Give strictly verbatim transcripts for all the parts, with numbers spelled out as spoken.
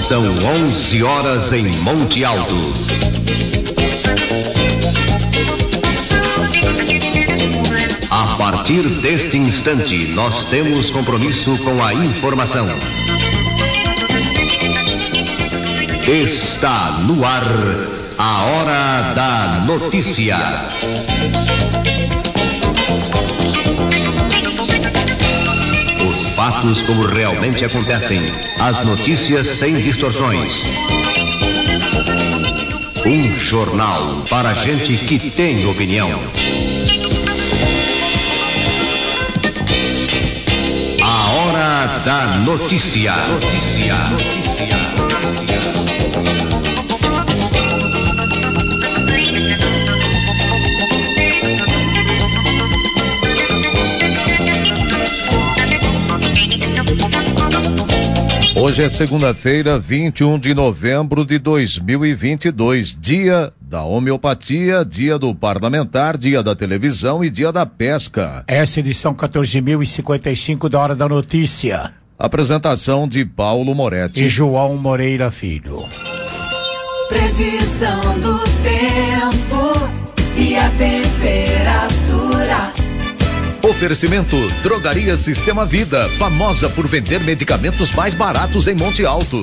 São onze horas em Monte Alto. A partir deste instante, nós temos compromisso com a informação. Está no ar a Hora da Notícia. Os fatos como realmente acontecem, as notícias sem distorções. Um jornal para gente que tem opinião. A Hora da Notícia. Notícia. Notícia. Hoje é segunda-feira, vinte e um de novembro de dois mil e vinte e dois, dia da homeopatia, dia do parlamentar, dia da televisão e dia da pesca. Essa edição quatorze mil e cinquenta e cinco da Hora da Notícia. Apresentação de Paulo Moretti e João Moreira Filho. Previsão do tempo e a temperatura. Oferecimento Drogaria Sistema Vida, famosa por vender medicamentos mais baratos em Monte Alto.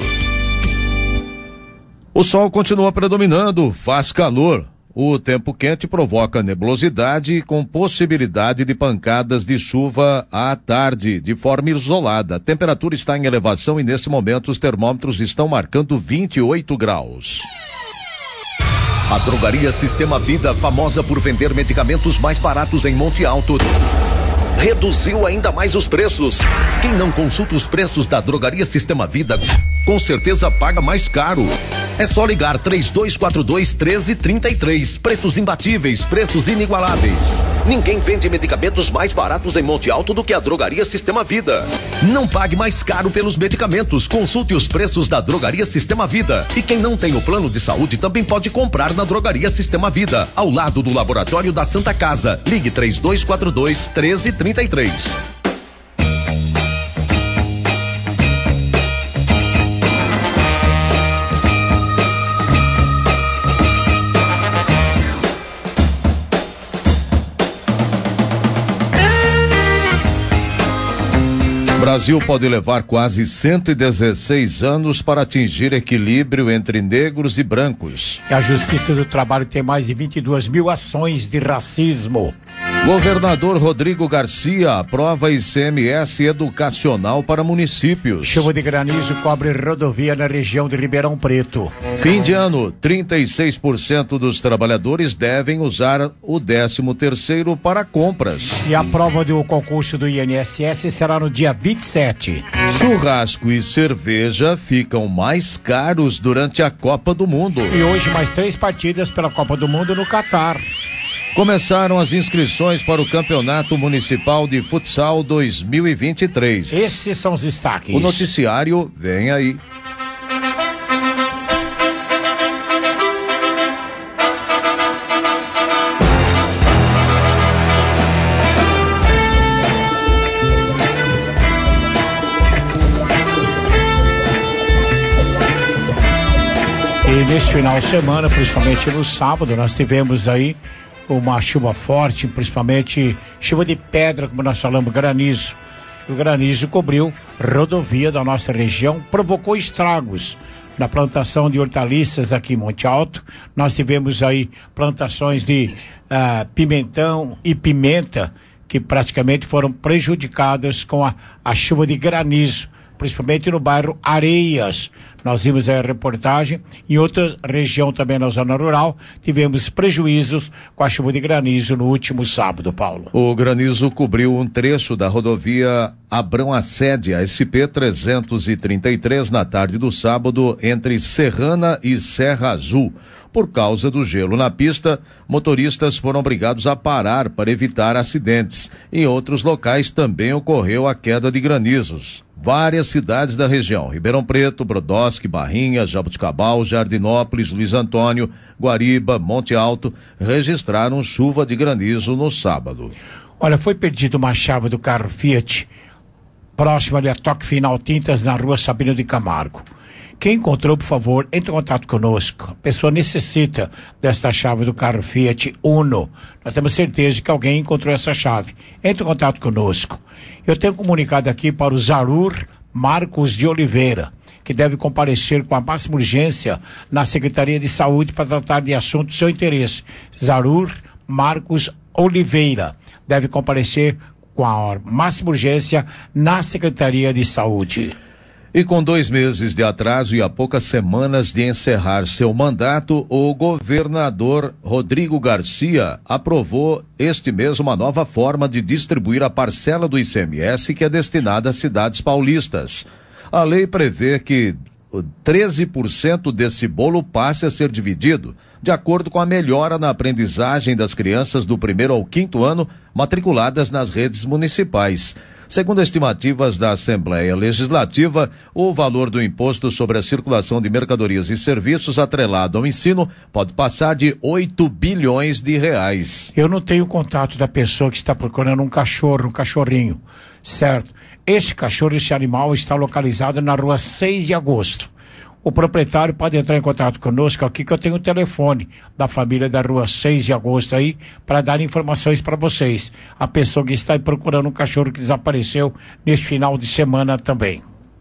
O sol continua predominando, faz calor. O tempo quente provoca nebulosidade com possibilidade de pancadas de chuva à tarde, de forma isolada. A temperatura está em elevação e nesse momento os termômetros estão marcando vinte e oito graus. A Drogaria Sistema Vida, famosa por vender medicamentos mais baratos em Monte Alto, reduziu ainda mais os preços. Quem não consulta os preços da Drogaria Sistema Vida, com certeza paga mais caro. É só ligar três dois quatro dois, um três três três. Preços imbatíveis, preços inigualáveis. Ninguém vende medicamentos mais baratos em Monte Alto do que a Drogaria Sistema Vida. Não pague mais caro pelos medicamentos. Consulte os preços da Drogaria Sistema Vida. E quem não tem o plano de saúde também pode comprar na Drogaria Sistema Vida, ao lado do Laboratório da Santa Casa. Ligue três dois quatro dois, um três três três. O Brasil pode levar quase cento e dezesseis anos para atingir equilíbrio entre negros e brancos. E a Justiça do Trabalho tem mais de vinte e duas mil ações de racismo. Governador Rodrigo Garcia aprova I C M S educacional para municípios. Chuva de granizo cobre rodovia na região de Ribeirão Preto. Fim de ano, trinta e seis por cento dos trabalhadores devem usar o décimo terceiro para compras. E a prova do concurso do I N S S será no dia vinte e sete. Churrasco e cerveja ficam mais caros durante a Copa do Mundo. E hoje mais três partidas pela Copa do Mundo no Catar. Começaram as inscrições para o Campeonato Municipal de Futsal dois mil e vinte e três. Esses são os destaques. O noticiário vem aí. E neste final de semana, principalmente no sábado, nós tivemos aí uma chuva forte, principalmente chuva de pedra, como nós falamos, granizo. O granizo cobriu rodovia da nossa região, provocou estragos na plantação de hortaliças aqui em Monte Alto. Nós tivemos aí plantações de uh, pimentão e pimenta que praticamente foram prejudicadas com a, a chuva de granizo, principalmente no bairro Areias. Nós vimos a reportagem. Em outra região também na zona rural, tivemos prejuízos com a chuva de granizo no último sábado, Paulo. O granizo cobriu um trecho da rodovia Abrão Assede, a S P trezentos e trinta e três, na tarde do sábado, entre Serrana e Serra Azul. Por causa do gelo na pista, motoristas foram obrigados a parar para evitar acidentes. Em outros locais também ocorreu a queda de granizos. Várias cidades da região, Ribeirão Preto, Brodowski, Barrinha, Jabuticabal, Jardinópolis, Luiz Antônio, Guariba, Monte Alto, registraram chuva de granizo no sábado. Olha, foi perdido uma chave do carro Fiat, próximo ali a Toque Final Tintas, na rua Sabino de Camargo. Quem encontrou, por favor, entre em contato conosco. A pessoa necessita desta chave do carro Fiat Uno. Nós temos certeza de que alguém encontrou essa chave. Entre em contato conosco. Eu tenho comunicado aqui para o Zarur Marcos de Oliveira, que deve comparecer com a máxima urgência na Secretaria de Saúde para tratar de assunto do seu interesse. Zarur Marcos Oliveira deve comparecer com a máxima urgência na Secretaria de Saúde. E com dois meses de atraso e a poucas semanas de encerrar seu mandato, o governador Rodrigo Garcia aprovou este mês uma nova forma de distribuir a parcela do I C M S que é destinada às cidades paulistas. A lei prevê que treze por cento desse bolo passe a ser dividido, de acordo com a melhora na aprendizagem das crianças do primeiro ao quinto ano matriculadas nas redes municipais. Segundo estimativas da Assembleia Legislativa, o valor do imposto sobre a circulação de mercadorias e serviços atrelado ao ensino pode passar de oito bilhões de reais. Eu não tenho contato da pessoa que está procurando um cachorro, um cachorrinho, certo? Este cachorro, este animal está localizado na rua seis de agosto. O proprietário pode entrar em contato conosco aqui, que eu tenho o telefone da família da rua seis de agosto aí, para dar informações para vocês. A pessoa que está aí procurando um cachorro que desapareceu neste final de semana também.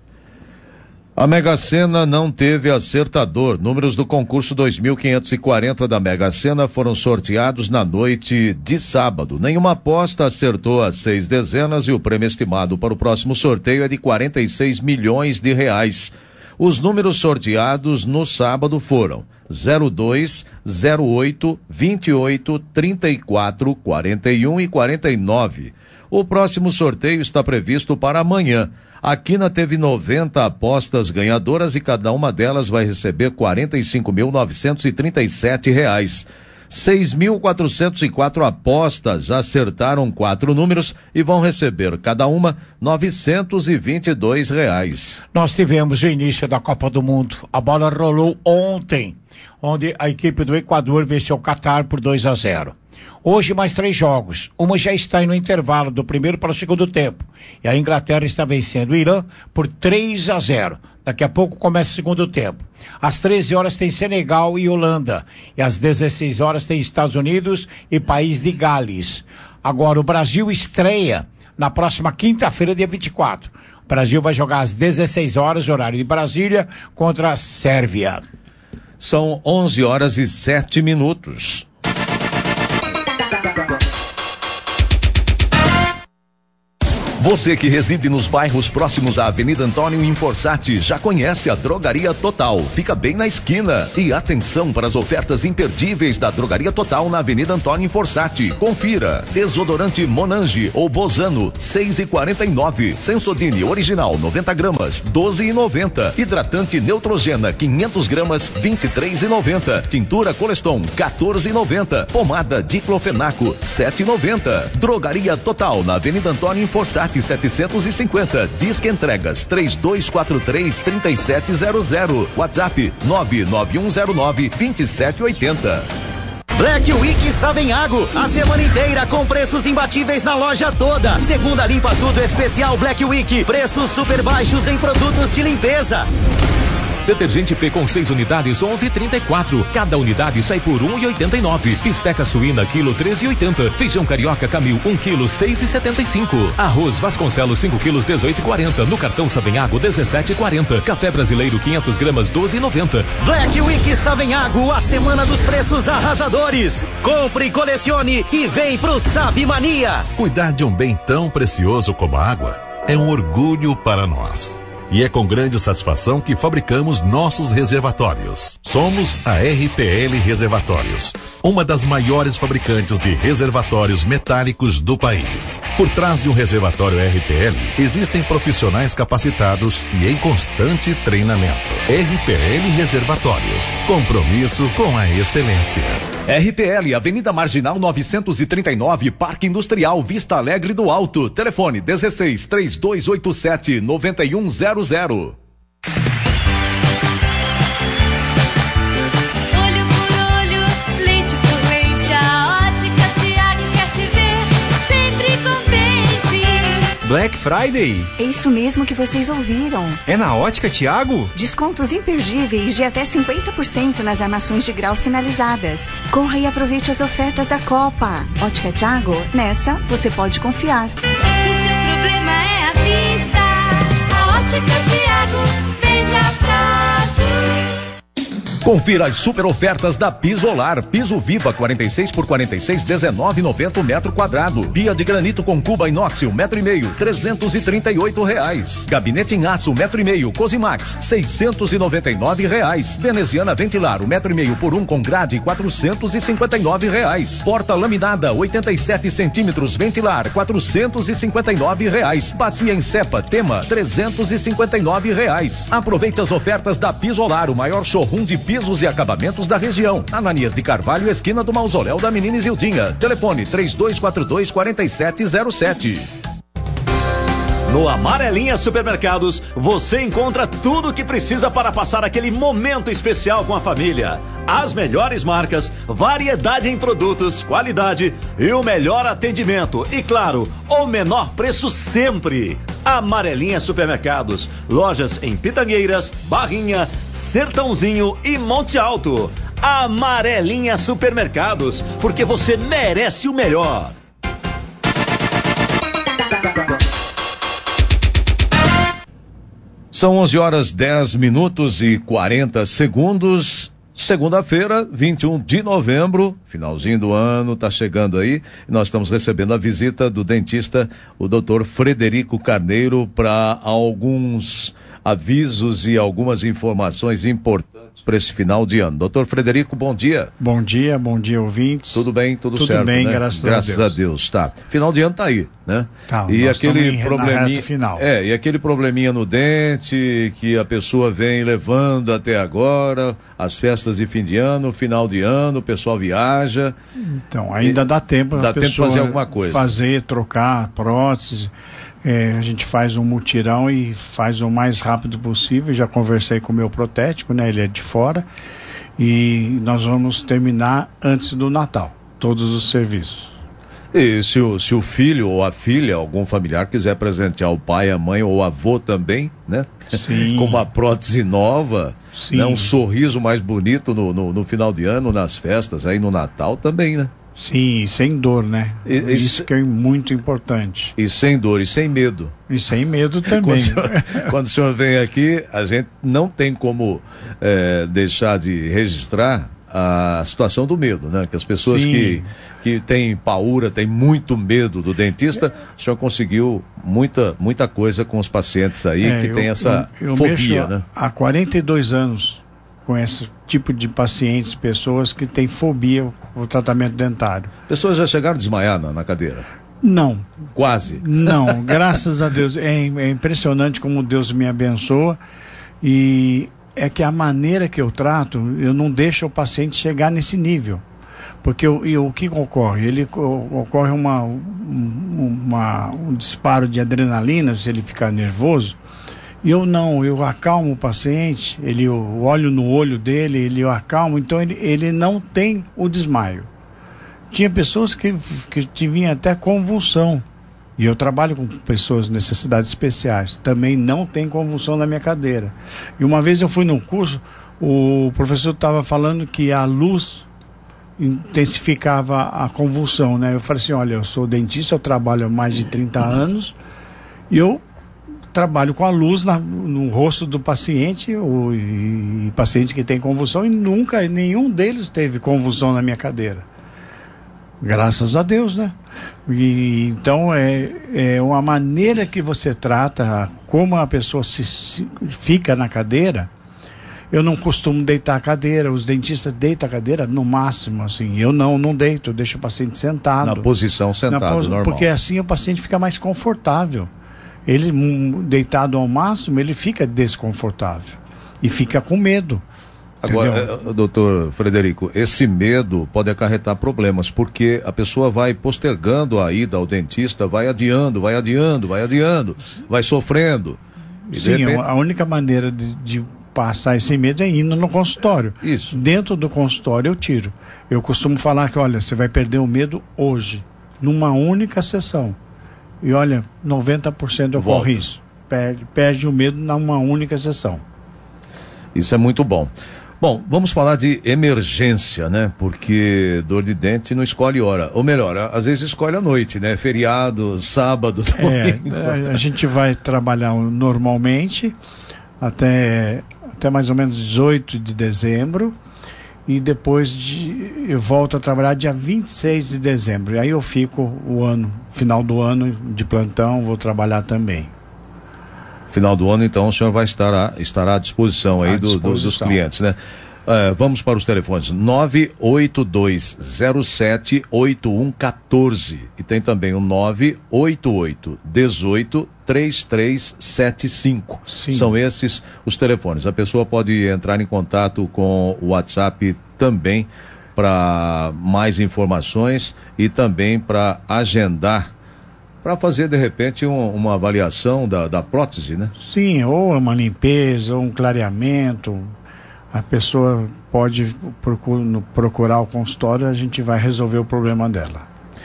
A Mega Sena não teve acertador. Números do concurso dois mil quinhentos e quarenta da Mega Sena foram sorteados na noite de sábado. Nenhuma aposta acertou as seis dezenas e o prêmio estimado para o próximo sorteio é de quarenta e seis milhões de reais. Os números sorteados no sábado foram zero dois, zero oito, vinte e oito, trinta e quatro, quarenta e um e quarenta e nove. O próximo sorteio está previsto para amanhã. A Quina teve noventa apostas ganhadoras e cada uma delas vai receber quarenta e cinco mil novecentos e trinta e sete reais. seis mil quatrocentos e quatro apostas acertaram quatro números e vão receber cada uma novecentos e vinte e dois reais. Nós tivemos o início da Copa do Mundo. A bola rolou ontem, onde a equipe do Equador venceu o Catar por dois a zero. Hoje mais três jogos. Uma já está no intervalo do primeiro para o segundo tempo. E a Inglaterra está vencendo o Irã por três a zero. Daqui a pouco começa o segundo tempo. Às treze horas tem Senegal e Holanda. E às dezesseis horas tem Estados Unidos e País de Gales. Agora o Brasil estreia na próxima quinta-feira, dia vinte e quatro. O Brasil vai jogar às dezesseis horas, horário de Brasília, contra a Sérvia. São onze horas e sete minutos. Você que reside nos bairros próximos à Avenida Antônio Inforsati já conhece a Drogaria Total. Fica bem na esquina. E atenção para as ofertas imperdíveis da Drogaria Total na Avenida Antônio Inforsati. Confira. Desodorante Monange ou Bozano, seis e quarenta e nove. Sensodine original, noventa gramas, doze e noventa. Hidratante Neutrogena, quinhentos gramas, vinte e três e noventa. Tintura Coleston, quatorze e noventa. Pomada Diclofenaco, sete e noventa. Drogaria Total na Avenida Antônio Inforsati setecentos e cinquenta. Disque entregas três dois quatro três, três sete zero zero. WhatsApp nove nove um zero nove, dois sete oito zero. Black Week Savenhago, a semana inteira com preços imbatíveis na loja toda. Segunda limpa tudo especial Black Week, preços super baixos em produtos de limpeza. Detergente P com seis unidades, onze e trinta e quatro. Cada unidade sai por um e oitenta e nove. Bisteca suína, quilo treze e oitenta. Feijão carioca Camil, um quilo, seis e setenta e cinco. Arroz Vasconcelos, cinco quilos, dezoito e quarenta. No cartão Savenhago, dezessete e quarenta. Café brasileiro, quinhentas gramas, doze e noventa. Black Week Savenhago, a semana dos preços arrasadores. Compre, colecione e vem pro Save Mania. Cuidar de um bem tão precioso como a água é um orgulho para nós. E é com grande satisfação que fabricamos nossos reservatórios. Somos a R P L Reservatórios, uma das maiores fabricantes de reservatórios metálicos do país. Por trás de um reservatório R P L, existem profissionais capacitados e em constante treinamento. R P L Reservatórios, compromisso com a excelência. R P L, Avenida Marginal novecentos e trinta e nove, Parque Industrial Vista Alegre do Alto. Telefone dezesseis, três dois oito sete, nove um zero zero. Olho por olho, leite por leite, a Ótica Tiago quer te ver sempre contente. Black Friday? É isso mesmo que vocês ouviram. É na Ótica Thiago? Descontos imperdíveis de até cinquenta por cento nas armações de grau sinalizadas. Corra e aproveite as ofertas da Copa. Ótica Thiago, nessa você pode confiar. Se seu problema é a vista, a Ótica Thiago vende a prazo. Confira as super ofertas da Pisolar. Piso Viva quarenta e seis por quarenta e seis, dezenove e noventa o metro quadrado. Pia de granito com cuba inox, um metro e meio, trezentos e trinta e oito reais. Gabinete em aço, um metro e meio, Cosimax, seiscentos e noventa e nove reais. Veneziana ventilar, um metro e meio por um com grade, quatrocentos e cinquenta e nove reais. Porta laminada, oitenta e sete centímetros, ventilar, quatrocentos e cinquenta e nove reais. Bacia em cepa, tema, trezentos e cinquenta e nove reais. Aproveite as ofertas da Pisolar, o maior showroom de pisos e acabamentos da região. Ananias de Carvalho, esquina do Mausoléu da Menina Isildinha. Telefone três dois quatro dois, quatro sete zero sete. No Amarelinha Supermercados, você encontra tudo o que precisa para passar aquele momento especial com a família. As melhores marcas, variedade em produtos, qualidade e o melhor atendimento. E claro, o menor preço sempre. Amarelinha Supermercados, lojas em Pitangueiras, Barrinha, Sertãozinho e Monte Alto. Amarelinha Supermercados, porque você merece o melhor. São onze horas dez minutos e quarenta segundos. Segunda-feira, vinte e um de novembro, finalzinho do ano, tá chegando aí. Nós estamos recebendo a visita do dentista, o doutor Frederico Carneiro, para alguns avisos e algumas informações importantes para esse final de ano. Doutor Frederico, bom dia. Bom dia, bom dia, ouvintes. Tudo bem, tudo, tudo certo, Tudo bem, né? graças, graças a Deus. a Deus. Tá. Final de ano tá aí, né? Tá, e nós aquele em, probleminha, final. é, e aquele probleminha no dente que a pessoa vem levando até agora, as festas de fim de ano, final de ano, o pessoal viaja. Então, ainda e, dá tempo dá a tempo pessoa fazer alguma coisa. Fazer, trocar prótese. É, a gente faz um mutirão e faz o mais rápido possível. Já conversei com o meu protético, né? Ele é de fora. E nós vamos terminar antes do Natal, todos os serviços. E se o, se o filho ou a filha, algum familiar quiser presentear o pai, a mãe ou o avô também, né? Sim. Com uma prótese nova, né? Um sorriso mais bonito no, no, no final de ano, nas festas, aí no Natal também, né? Sim, sem dor, né? E, Isso e, que é muito importante. E sem dor, e sem medo. E sem medo também. Quando o senhor, quando o senhor vem aqui, a gente não tem como é, deixar de registrar a situação do medo, né? Que as pessoas que, que têm paura, têm muito medo do dentista, o senhor conseguiu muita, muita coisa com os pacientes aí é, que eu, tem essa eu, eu fobia, né? Há quarenta e dois anos com esse tipo de pacientes, pessoas que têm fobia ao tratamento dentário. Pessoas já chegaram a desmaiar na, na cadeira? Não. Quase? Não, graças a Deus. É, é impressionante como Deus me abençoa e é que a maneira que eu trato, eu não deixo o paciente chegar nesse nível. Porque eu, eu, o que ocorre? Ele ocorre uma, uma, um disparo de adrenalina se ele ficar nervoso. E eu não, eu acalmo o paciente, ele, eu olho no olho dele, ele eu acalmo, então ele, ele não tem o desmaio. Tinha pessoas que, que tinham até convulsão. E eu trabalho com pessoas com necessidades especiais. Também não tem convulsão na minha cadeira. E uma vez eu fui num curso, o professor estava falando que a luz intensificava a convulsão, né? Eu falei assim, olha, eu sou dentista, eu trabalho há mais de trinta anos, e eu trabalho com a luz na, no rosto do paciente, ou, e, e pacientes que têm convulsão, e nunca, nenhum deles teve convulsão na minha cadeira. Graças a Deus, né? E, então, é, é uma maneira que você trata, como a pessoa se, se fica na cadeira. Eu não costumo deitar a cadeira, os dentistas deitam a cadeira no máximo, assim. Eu não, não deito, eu deixo o paciente sentado. Na posição sentado, na pos... normal. Porque assim o paciente fica mais confortável. Ele, deitado ao máximo, ele fica desconfortável e fica com medo. Agora, entendeu? Doutor Frederico, esse medo pode acarretar problemas, porque a pessoa vai postergando a ida ao dentista, vai adiando, vai adiando, vai adiando, vai sofrendo. E Sim, repente... a única maneira de, de passar esse medo é indo no consultório. Isso. Dentro do consultório eu tiro. Eu costumo falar que, olha, você vai perder o medo hoje, numa única sessão. E olha, noventa por cento ocorre isso. Perde, perde o medo numa única sessão. Isso é muito bom. Bom, vamos falar de emergência, né? Porque dor de dente não escolhe hora. Ou melhor, às vezes escolhe a noite, né? Feriado, sábado, domingo. É, a gente vai trabalhar normalmente até, até mais ou menos dezoito de dezembro. E depois de, eu volto a trabalhar dia vinte e seis de dezembro. E aí eu fico o ano, final do ano de plantão, vou trabalhar também. Final do ano, então, o senhor vai estar à, estará à disposição aí à do, disposição. Do, dos clientes, né? Uh, vamos para os telefones, nove oito dois zero sete oito um um quatro e tem também o nove oito oito um oito três três sete cinco. Sim. São esses os telefones. A pessoa pode entrar em contato com o WhatsApp também para mais informações e também para agendar, para fazer de repente um, uma avaliação da, da prótese, né? Sim, ou uma limpeza, ou um clareamento. A pessoa pode procurar, procurar o consultório, a gente vai resolver o problema dela.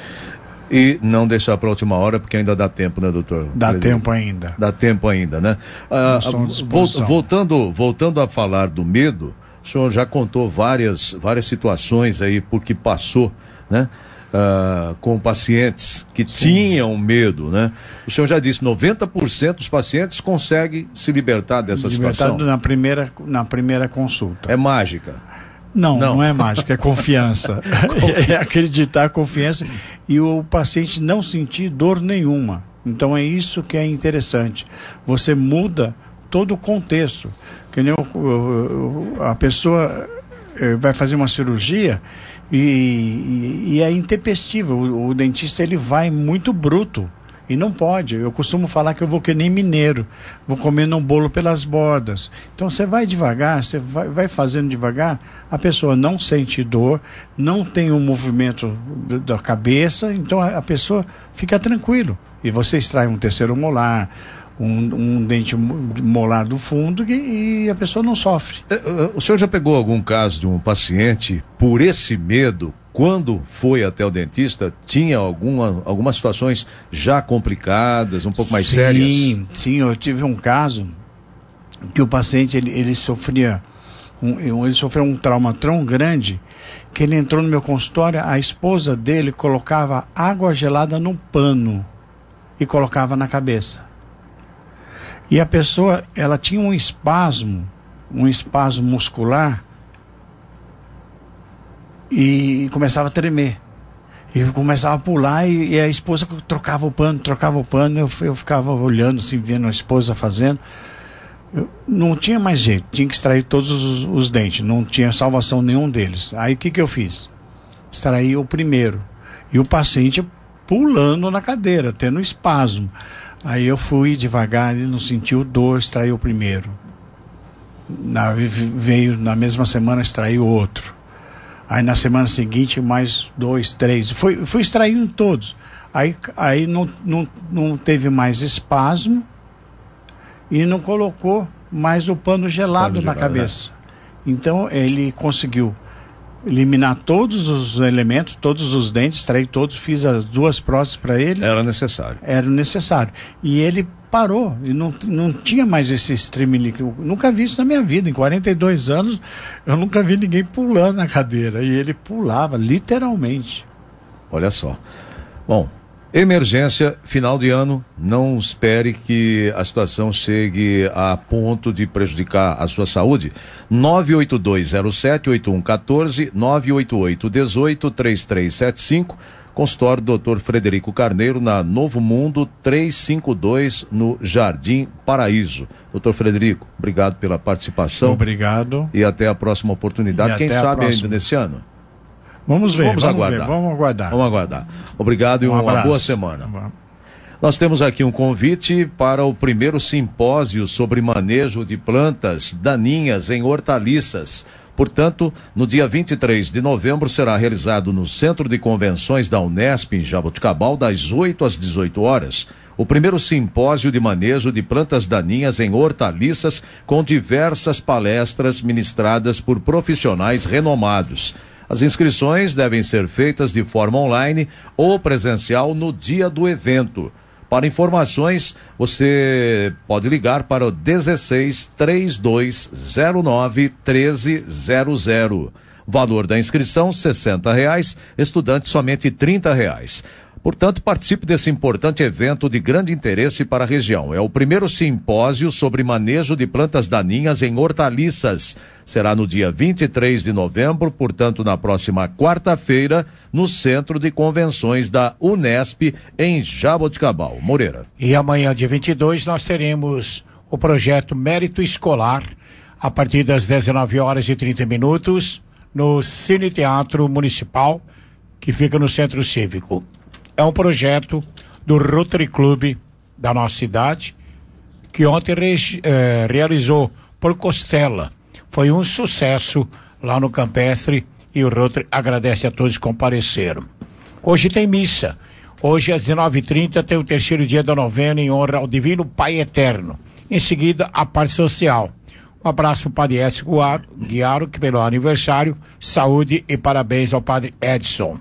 E não deixar para a última hora, porque ainda dá tempo, né, doutor? Dá tempo ainda. Dá tempo ainda, né? Ah, voltando, voltando a falar do medo, o senhor já contou várias, várias situações aí por que passou, né? Uh, com pacientes que Sim. tinham medo, né? O senhor já disse, noventa por cento dos pacientes conseguem se libertar dessa Libertado situação. na primeira, na primeira consulta. É mágica? Não, não, não é mágica, é confiança. É acreditar, confiança e o paciente não sentir dor nenhuma. Então é isso que é interessante. Você muda todo o contexto. Que nem o, o, a pessoa vai fazer uma cirurgia e, e, e é intempestivo. O, o dentista ele vai muito bruto e não pode. Eu costumo falar que eu vou que nem mineiro, vou comendo um bolo pelas bordas. Então você vai devagar, você vai, vai fazendo devagar, a pessoa não sente dor, não tem um movimento da cabeça, então a, a pessoa fica tranquilo. E você extrai um terceiro molar, Um, um dente molar do fundo e, e a pessoa não sofre. O senhor já pegou algum caso de um paciente por esse medo, quando foi até o dentista, tinha alguma, algumas situações já complicadas, um pouco mais sim, sérias? Sim, sim, eu tive um caso que o paciente ele, ele sofria um, ele sofreu um trauma tão grande que ele entrou no meu consultório, a esposa dele colocava água gelada num pano e colocava na cabeça. E a pessoa, ela tinha um espasmo, um espasmo muscular e começava a tremer. E começava a pular e, e a esposa trocava o pano, trocava o pano, eu, eu ficava olhando assim, vendo a esposa fazendo. Eu, não tinha mais jeito, tinha que extrair todos os, os dentes, não tinha salvação nenhum deles. Aí o que que eu fiz? Extraí o primeiro. E o paciente pulando na cadeira, tendo espasmo. Aí eu fui devagar, ele não sentiu dor, extraiu o primeiro. Na, veio na mesma semana, extraiu o outro. Aí na semana seguinte, mais dois, três. Fui, fui extraindo todos. Aí, aí não, não, não teve mais espasmo e não colocou mais o pano gelado pano na gelado, cabeça. É. Então ele conseguiu eliminar todos os elementos, todos os dentes, extraí todos, fiz as duas próteses para ele. Era necessário. Era necessário. E ele parou, e não, não tinha mais esse estremelique. Eu nunca vi isso na minha vida, em quarenta e dois anos, eu nunca vi ninguém pulando na cadeira, e ele pulava, literalmente. Olha só. Bom, emergência, final de ano, não espere que a situação chegue a ponto de prejudicar a sua saúde. nove oito dois zero sete oito um um quatro, nove oito oito um oito três três sete cinco, consultório doutor Frederico Carneiro, na Novo Mundo trezentos e cinquenta e dois, no Jardim Paraíso. doutor Frederico, obrigado pela participação. Obrigado. E até a próxima oportunidade, e quem sabe ainda nesse ano. Vamos ver, vamos, vamos aguardar. Ver, vamos aguardar. Vamos aguardar. Obrigado e um uma boa semana. Nós temos aqui um convite para o primeiro simpósio sobre manejo de plantas daninhas em hortaliças. Portanto, no dia vinte e três de novembro será realizado no Centro de Convenções da Unesp, em Jaboticabal, das oito às dezoito horas. O primeiro simpósio de manejo de plantas daninhas em hortaliças, com diversas palestras ministradas por profissionais renomados. As inscrições devem ser feitas de forma online ou presencial no dia do evento. Para informações, você pode ligar para o dezesseis, trinta e dois zero nove, treze zero zero. Valor da inscrição, sessenta reais, estudante somente trinta reais. Portanto, participe desse importante evento de grande interesse para a região. É o primeiro simpósio sobre manejo de plantas daninhas em hortaliças. Será no dia vinte e três de novembro, portanto, na próxima quarta-feira, no Centro de Convenções da Unesp, em Jaboticabal. Moreira. E amanhã, dia vinte e dois, nós teremos o projeto Mérito Escolar, a partir das dezenove horas e trinta minutos, no Cine Teatro Municipal, que fica no Centro Cívico. É um projeto do Rotary Club da nossa cidade, que ontem re, eh, realizou por Costela. Foi um sucesso lá no Campestre e o Rotary agradece a todos que compareceram. Hoje tem missa. Hoje às dezenove e trinta tem o terceiro dia da novena em honra ao Divino Pai Eterno. Em seguida, a parte social. Um abraço para o Padre Écio Guiaro, que pelo aniversário, saúde e parabéns ao Padre Edson.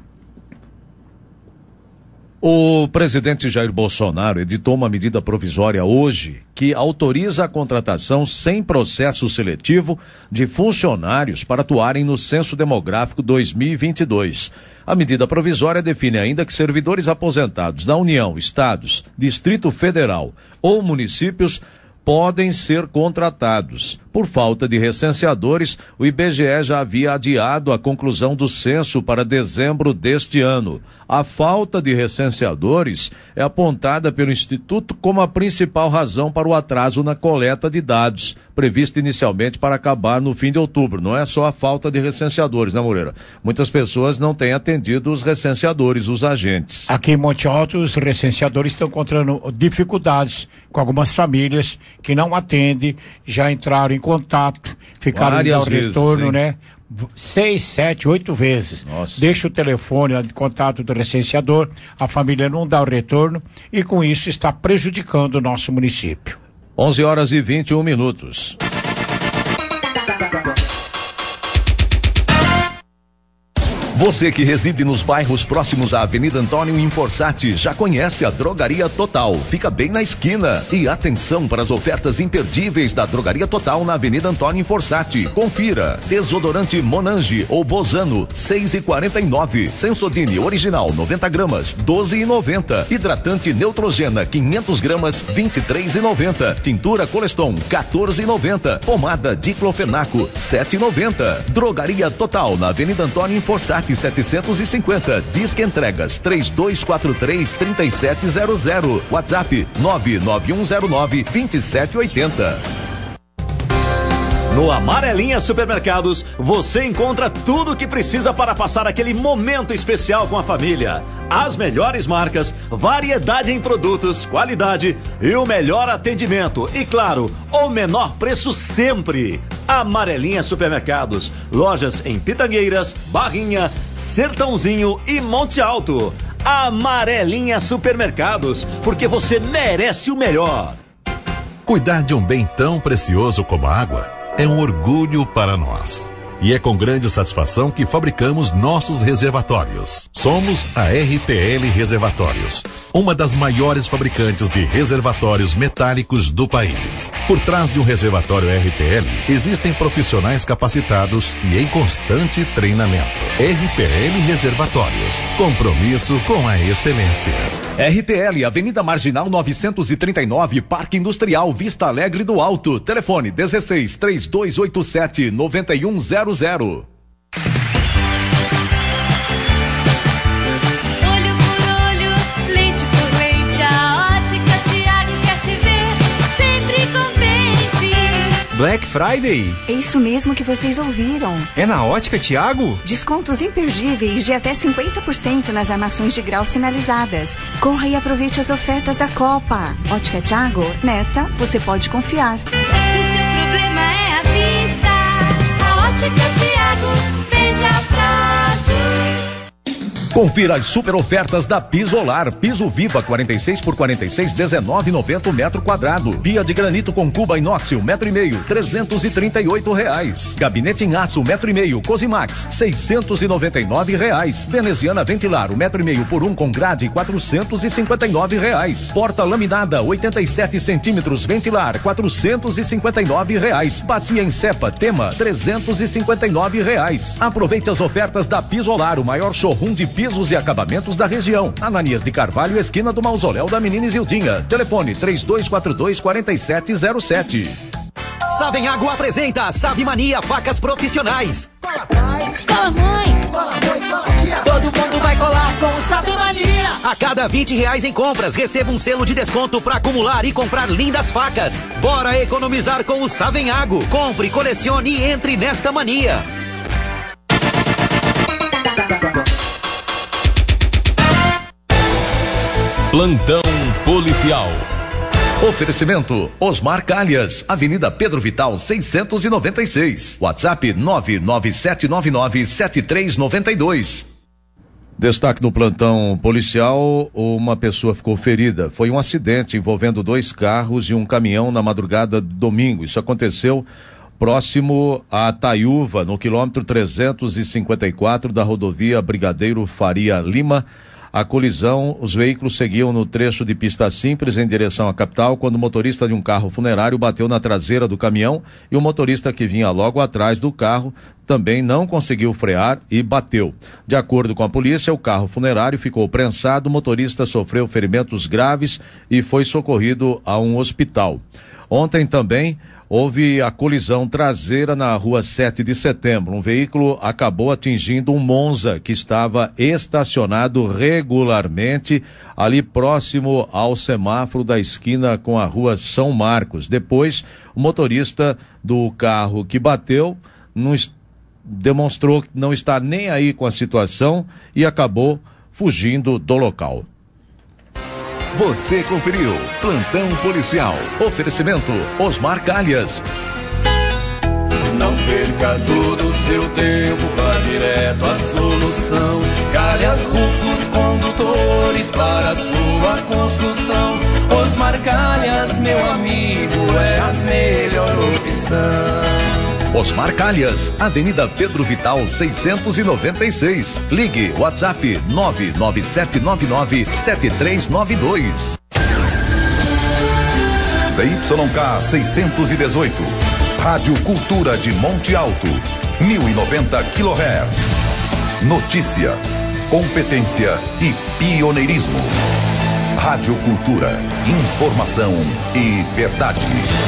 O presidente Jair Bolsonaro editou uma medida provisória hoje que autoriza a contratação sem processo seletivo de funcionários para atuarem no Censo Demográfico dois mil e vinte e dois. A medida provisória define ainda que servidores aposentados da União, Estados, Distrito Federal ou municípios podem ser contratados. Por falta de recenseadores, o I B G E já havia adiado a conclusão do censo para dezembro deste ano. A falta de recenseadores é apontada pelo Instituto como a principal razão para o atraso na coleta de dados, prevista inicialmente para acabar no fim de outubro. Não é só a falta de recenseadores, né, Moreira? Muitas pessoas não têm atendido os recenseadores, os agentes. Aqui em Monte Alto, os recenseadores estão encontrando dificuldades com algumas famílias que não atendem, já entraram em contato, ficaram de dar o retorno, né? Seis, sete, oito vezes. Nossa. Deixa o telefone de contato do recenseador, a família não dá o retorno e com isso está prejudicando o nosso município. onze horas e vinte e um minutos. Você que reside nos bairros próximos à Avenida Antônio Inforsati já conhece a Drogaria Total. Fica bem na esquina. E atenção para as ofertas imperdíveis da Drogaria Total na Avenida Antônio Inforsati. Confira. Desodorante Monange ou Bozano, seis e quarenta e nove. Sensodine original, noventa gramas, doze e noventa. Hidratante Neutrogena, quinhentos gramas, vinte e três e noventa. Tintura Coleston, quatorze e noventa. Pomada Diclofenaco, sete e noventa. Drogaria Total na Avenida Antônio Inforsati setecentos e cinquenta. Disque entregas três dois quatro três, três sete zero zero. WhatsApp nove nove um zero nove, dois sete oito zero. No Amarelinha Supermercados, você encontra tudo o que precisa para passar aquele momento especial com a família. As melhores marcas, variedade em produtos, qualidade e o melhor atendimento. E claro, o menor preço sempre. Amarelinha Supermercados, lojas em Pitangueiras, Barrinha, Sertãozinho e Monte Alto. Amarelinha Supermercados, porque você merece o melhor. Cuidar de um bem tão precioso como a água é um orgulho para nós. E é com grande satisfação que fabricamos nossos reservatórios. Somos a R P L Reservatórios, uma das maiores fabricantes de reservatórios metálicos do país. Por trás de um reservatório R P L, existem profissionais capacitados e em constante treinamento. R P L Reservatórios, compromisso com a excelência. R P L, Avenida Marginal novecentos e trinta e nove, Parque Industrial, Vista Alegre do Alto. Telefone dezesseis, três dois oito sete, nove um zero zero. Olho por olho, lente por lente, a Ótica Tiago quer te ver sempre contente. Black Friday? É isso mesmo que vocês ouviram. É na Ótica Tiago? Descontos imperdíveis de até cinquenta por cento nas armações de grau sinalizadas. Corra e aproveite as ofertas da Copa. Ótica Tiago, nessa você pode confiar. Se seu problema é a vista, a Ótica Tiago vende a prazo. Confira as super ofertas da Pisolar. Piso Viva quarenta e seis por quarenta e seis, dezenove e noventa metro quadrado. Pia de granito com cuba inox, um metro e meio, trezentos e trinta e oito reais. Gabinete em aço, um metro e meio, Cosimax, seiscentos e noventa e nove reais. Veneziana ventilar, um metro e meio por um com grade, quatrocentos e cinquenta e nove reais. Porta laminada, oitenta e sete centímetros, ventilar, quatrocentos e cinquenta e nove reais. Bacia em cepa, tema, trezentos e cinquenta e nove reais. Aproveite as ofertas da Pisolar, o maior showroom de pisos e acabamentos da região. Ananias de Carvalho, esquina do Mausoléu da Menina Isildinha. Telefone três dois quatro dois, quatro sete zero sete. Savenhago apresenta Save Mania Facas Profissionais. Cola pai, cola mãe, cola mãe, cola tia. Todo mundo vai colar com o Save Mania. A cada vinte reais em compras, receba um selo de desconto para acumular e comprar lindas facas. Bora economizar com o Savenhago. Compre, colecione e entre nesta mania. Plantão policial. Oferecimento Osmar Calhas, Avenida Pedro Vital seiscentos e noventa e seis. WhatsApp nove nove sete nove nove sete três nove dois. Destaque no plantão policial, uma pessoa ficou ferida. Foi um acidente envolvendo dois carros e um caminhão na madrugada do domingo. Isso aconteceu próximo a Taiúva, no quilômetro trezentos e cinquenta e quatro da rodovia Brigadeiro Faria Lima. A colisão, os veículos seguiam no trecho de pista simples em direção à capital, quando o motorista de um carro funerário bateu na traseira do caminhão e o motorista que vinha logo atrás do carro também não conseguiu frear e bateu. De acordo com a polícia, o carro funerário ficou prensado, o motorista sofreu ferimentos graves e foi socorrido a um hospital. Ontem também houve a colisão traseira na rua sete de setembro. Um veículo acabou atingindo um Monza que estava estacionado regularmente ali próximo ao semáforo da esquina com a rua São Marcos. Depois, o motorista do carro que bateu não demonstrou não estar nem aí com a situação e acabou fugindo do local. Você conferiu Plantão Policial. Oferecimento Osmar Calhas. Não perca todo o seu tempo, vá direto à solução. Calhas Rufos Condutores para a sua construção. Osmar Calhas, meu amigo, é a melhor opção. Osmar Calhas, Avenida Pedro Vital seiscentos e noventa e seis. Ligue WhatsApp nove nove sete nove nove sete três nove dois. C Y K seiscentos e dezoito. Rádio Cultura de Monte Alto, mil e noventa quilohertz. Notícias, competência e pioneirismo. Rádio Cultura, informação e verdade.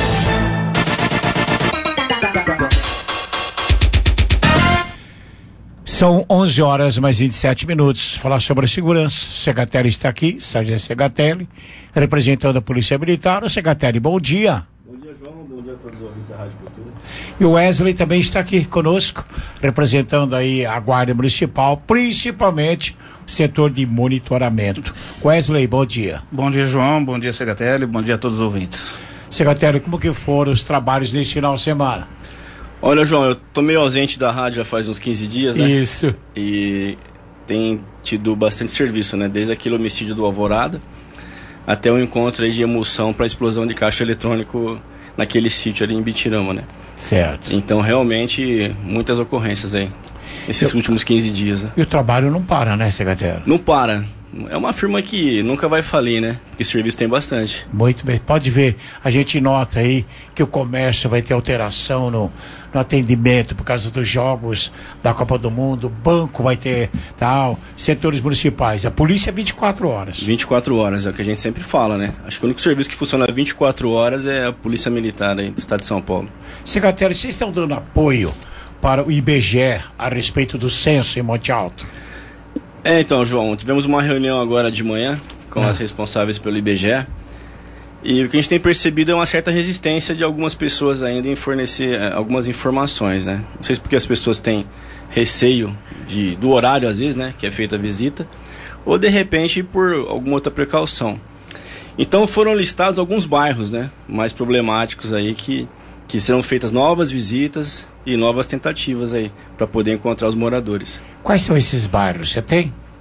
São onze horas mais vinte e sete minutos. Falar sobre a segurança. Segatelli está aqui, Sargento Segatelli, representando a Polícia Militar. O Segatelli, bom dia. Bom dia, João. Bom dia a todos os ouvintes da Rádio Cultura. E o Wesley também está aqui conosco, representando aí a Guarda Municipal, principalmente o setor de monitoramento. Wesley, bom dia. Bom dia, João. Bom dia, Segatelli. Bom dia a todos os ouvintes. Segatelli, como que foram os trabalhos deste final de semana? Olha, João, eu tô meio ausente da rádio já faz uns quinze dias, né? Isso. E tem tido bastante serviço, né? Desde aquele homicídio do Alvorada até o encontro aí de emulsão para a explosão de caixa eletrônico naquele sítio ali em Bitirama, né? Certo. Então, realmente, muitas ocorrências aí nesses eu... últimos quinze dias, né? E o trabalho não para, né, Segatelli? Não para. É uma firma que nunca vai falir, né? Porque serviço tem bastante. Muito bem. Pode ver, a gente nota aí que o comércio vai ter alteração no, no atendimento por causa dos jogos da Copa do Mundo, o banco vai ter tal, setores municipais. A polícia é vinte e quatro horas. vinte e quatro horas, é o que a gente sempre fala, né? Acho que o único serviço que funciona vinte e quatro horas é a Polícia Militar aí do Estado de São Paulo. Secretário, vocês estão dando apoio para o I B G E a respeito do censo em Monte Alto? É, então, João, tivemos uma reunião agora de manhã com Ah. as responsáveis pelo I B G E e o que a gente tem percebido é uma certa resistência de algumas pessoas ainda em fornecer eh, algumas informações, né? Não sei se porque as pessoas têm receio de, do horário, às vezes, né, que é feita a visita, ou de repente por alguma outra precaução. Então foram listados alguns bairros, né, mais problemáticos aí que, que serão feitas novas visitas e novas tentativas aí para poder encontrar os moradores. Quais são esses bairros? Você tem?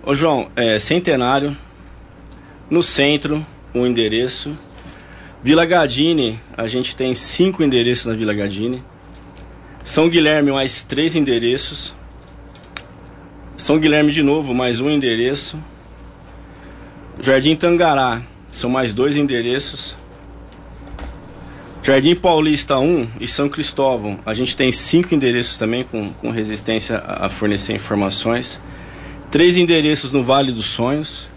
Ô João, é, Centenário, no centro, um endereço. Vila Gadini, a gente tem cinco endereços na Vila Gadini. São Guilherme, mais três endereços. São Guilherme de novo, mais um endereço. Jardim Tangará, são mais dois endereços. Jardim Paulista um e São Cristóvão, a gente tem cinco endereços também com, com resistência a, a fornecer informações. Três endereços no Vale dos Sonhos.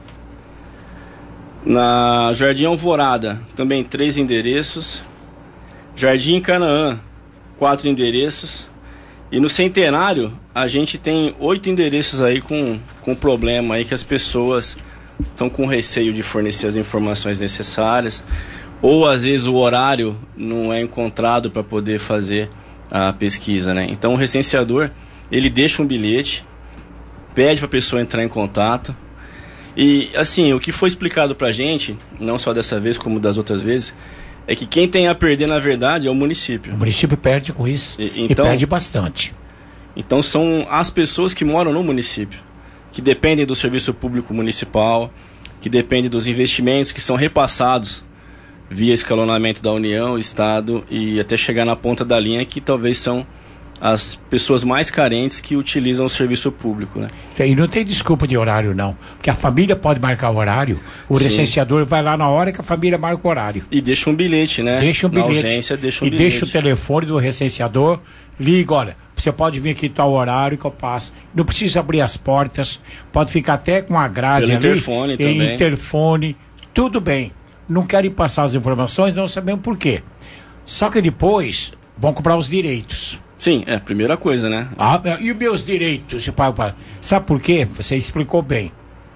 Na Jardim Alvorada, também três endereços. Jardim Canaã, quatro endereços. E no Centenário, a gente tem oito endereços aí com, com problema aí que as pessoas estão com receio de fornecer as informações necessárias, ou às vezes o horário não é encontrado para poder fazer a pesquisa, né? Então o recenseador, ele deixa um bilhete, pede para a pessoa entrar em contato. E assim, o que foi explicado para a gente, não só dessa vez como das outras vezes, é que quem tem a perder na verdade é o município. O município perde com isso, e, então, e perde bastante. Então são as pessoas que moram no município, que dependem do serviço público municipal, que dependem dos investimentos que são repassados via escalonamento da União, Estado e até chegar na ponta da linha, que talvez são as pessoas mais carentes que utilizam o serviço público, né? E não tem desculpa de horário não, porque a família pode marcar o horário, o Sim. recenseador vai lá na hora que a família marca o horário. E deixa um bilhete, né? Deixa um bilhete. Na ausência, deixa um e bilhete. deixa o telefone do recenseador, liga, olha, você pode vir aqui tal horário que eu passo. Não precisa abrir as portas, pode ficar até com a grade Pelo ali. interfone também. Interfone, tudo bem. Não querem passar as informações, não sabemos por quê. Só que depois vão comprar os direitos. Sim, é a primeira coisa, né? Ah, e os meus direitos? Sabe por quê? Você explicou bem.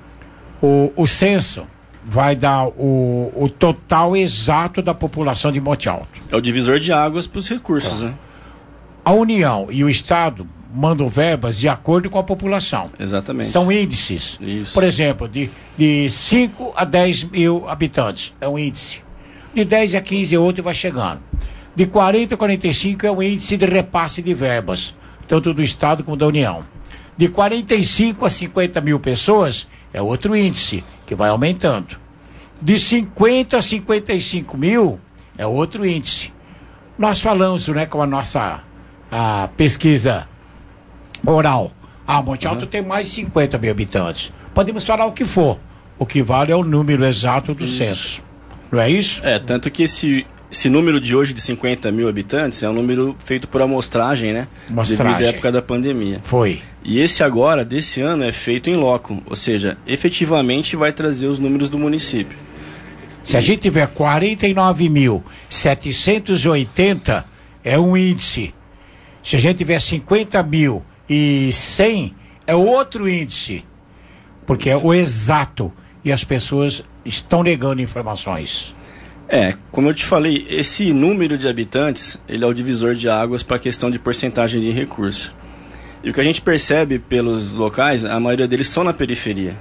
O, o censo vai dar o, o total exato da população de Monte Alto. É o divisor de águas para os recursos, é. né? A União e o Estado mandam verbas de acordo com a população. Exatamente. São índices. Isso. Por exemplo, de, de cinco a dez mil habitantes é um índice. De dez a quinze é outro e vai chegando. De quarenta a quarenta e cinco é o índice de repasse de verbas, tanto do Estado como da União. De quarenta e cinco a cinquenta mil pessoas é outro índice, que vai aumentando. De cinquenta a cinquenta e cinco mil é outro índice. Nós falamos, né, com a nossa a pesquisa oral. Ah, Monte Alto uhum. tem mais de cinquenta mil habitantes. Podemos falar o que for. O que vale é o número exato do censo. Não é isso? É, tanto que esse... Esse número de hoje de cinquenta mil habitantes é um número feito por amostragem, né? Amostragem. Devido à época da pandemia. Foi. E esse agora, desse ano, é feito em loco. Ou seja, efetivamente vai trazer os números do município. Se a gente tiver quarenta e nove mil setecentos e oitenta, é um índice. Se a gente tiver cinquenta mil e cem, é outro índice. Porque é o exato. E as pessoas estão negando informações. É, como eu te falei, esse número de habitantes, ele é o divisor de águas para a questão de porcentagem de recurso. E o que a gente percebe pelos locais, a maioria deles são na periferia.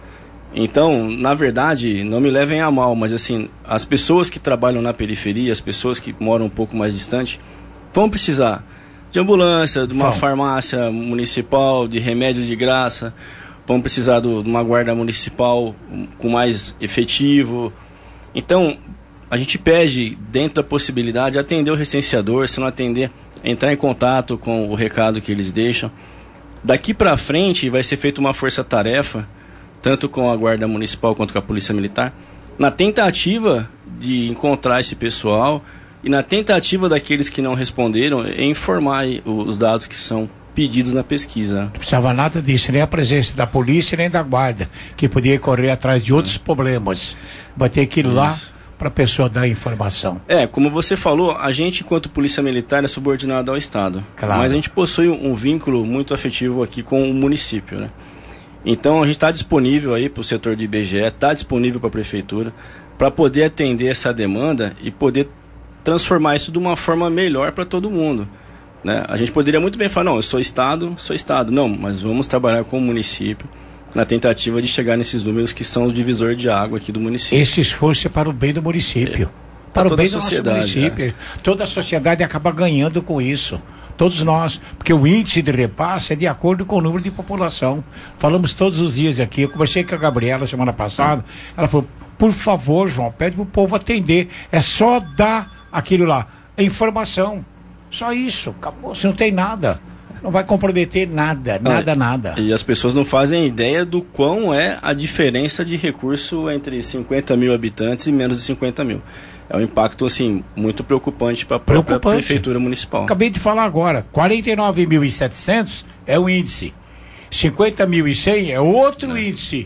Então, na verdade, não me levem a mal, mas assim, as pessoas que trabalham na periferia, as pessoas que moram um pouco mais distante, vão precisar de ambulância, de uma Fala. farmácia municipal, de remédio de graça, vão precisar do, de uma guarda municipal com mais efetivo. Então, a gente pede, dentro da possibilidade, atender o recenseador, se não atender, entrar em contato com o recado que eles deixam. Daqui para frente vai ser feita uma força-tarefa, tanto com a Guarda Municipal quanto com a Polícia Militar, na tentativa de encontrar esse pessoal e na tentativa daqueles que não responderam, informar os dados que são pedidos na pesquisa. Não precisava nada disso, nem a presença da polícia, nem da guarda, que podia correr atrás de outros problemas. Vai ter que ir Isso. lá para a pessoa dar informação. É, como você falou, a gente, enquanto Polícia Militar, é subordinado ao Estado. Claro. Mas a gente possui um vínculo muito afetivo aqui com o município, né? Então a gente está disponível aí para o setor de I B G E, está disponível para a Prefeitura, para poder atender essa demanda e poder transformar isso de uma forma melhor para todo mundo, né? A gente poderia muito bem falar, não, eu sou Estado, sou Estado. Não, mas vamos trabalhar com o município na tentativa de chegar nesses números que são os divisores de água aqui do município. Esse esforço é para o bem do município. É, para o bem do nosso município. É. Toda a sociedade acaba ganhando com isso. Todos nós, porque o índice de repasse é de acordo com o número de população. Falamos todos os dias aqui. Eu conversei com a Gabriela semana passada. Ela falou, por favor, João, pede pro povo atender. É só dar aquilo lá, a informação. Só isso, acabou. Você não tem nada. Não vai comprometer nada, nada, ah, nada. E as pessoas não fazem ideia do quão é a diferença de recurso entre cinquenta mil habitantes e menos de cinquenta mil. É um impacto, assim, muito preocupante para a própria prefeitura municipal. Acabei de falar agora, quarenta e nove mil e setecentos é o índice, cinquenta mil e cem é outro é. índice.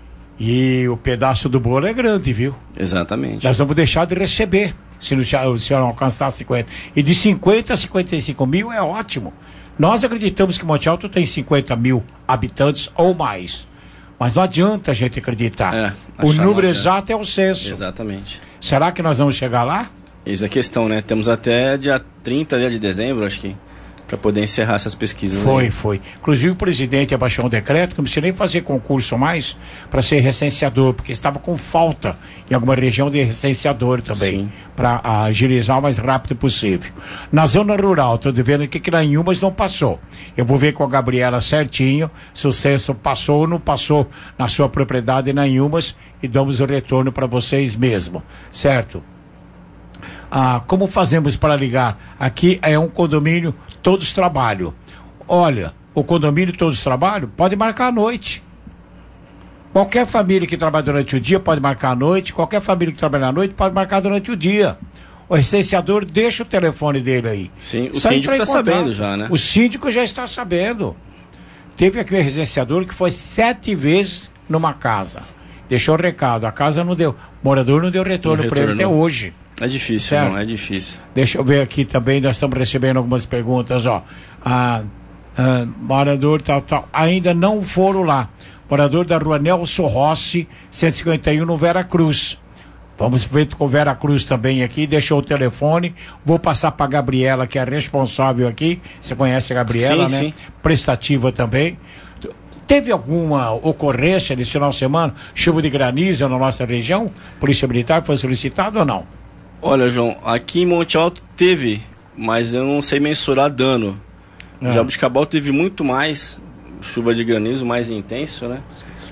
E o pedaço do bolo é grande, viu? Exatamente. Nós vamos deixar de receber, se o senhor não alcançar cinquenta. E de cinquenta a cinquenta e cinco mil é ótimo. Nós acreditamos que Monte Alto tem cinquenta mil habitantes ou mais. Mas não adianta a gente acreditar. É, o número exato é o censo. Exatamente. Será que nós vamos chegar lá? Eis a questão, né? Temos até dia trinta de dezembro, acho que, para poder encerrar essas pesquisas. Foi, aí. foi. Inclusive o presidente abaixou um decreto que não precisa nem fazer concurso mais para ser recenseador, porque estava com falta em alguma região de recenseador também, para agilizar o mais rápido possível. Na zona rural, estou vendo aqui que na Inhumas não passou. Eu vou ver com a Gabriela certinho se o censo passou ou não passou na sua propriedade na Inhumas e damos o retorno para vocês mesmo, certo? Ah, como fazemos para ligar? Aqui é um condomínio Todos Trabalho. Olha, o condomínio Todos Trabalho pode marcar à noite. Qualquer família que trabalha durante o dia pode marcar à noite. Qualquer família que trabalha à noite pode marcar durante o dia. O recenseador deixa o telefone dele aí. Sim, o síndico está sabendo já, né? O síndico já está sabendo. Teve aqui um recenseador que foi sete vezes numa casa. Deixou o recado, a casa não deu. O morador não deu retorno para ele até hoje. É difícil, não, é difícil. Deixa eu ver aqui também, nós estamos recebendo algumas perguntas, ó. Ah, ah, morador tal, tal, ainda não foram lá. Morador da rua Nelson Rossi, cento e cinquenta e um, no Vera Cruz. Vamos ver com Vera Cruz também aqui, deixou o telefone. Vou passar para a Gabriela, que é responsável aqui. Você conhece a Gabriela, sim, né? Sim. Prestativa também. Teve alguma ocorrência nesse final de semana? Chuva de granizo na nossa região? Polícia Militar foi solicitado ou não? Olha, João, aqui em Monte Alto teve, mas eu não sei mensurar dano. É. Jabuticabal teve muito mais, chuva de granizo mais intenso, né?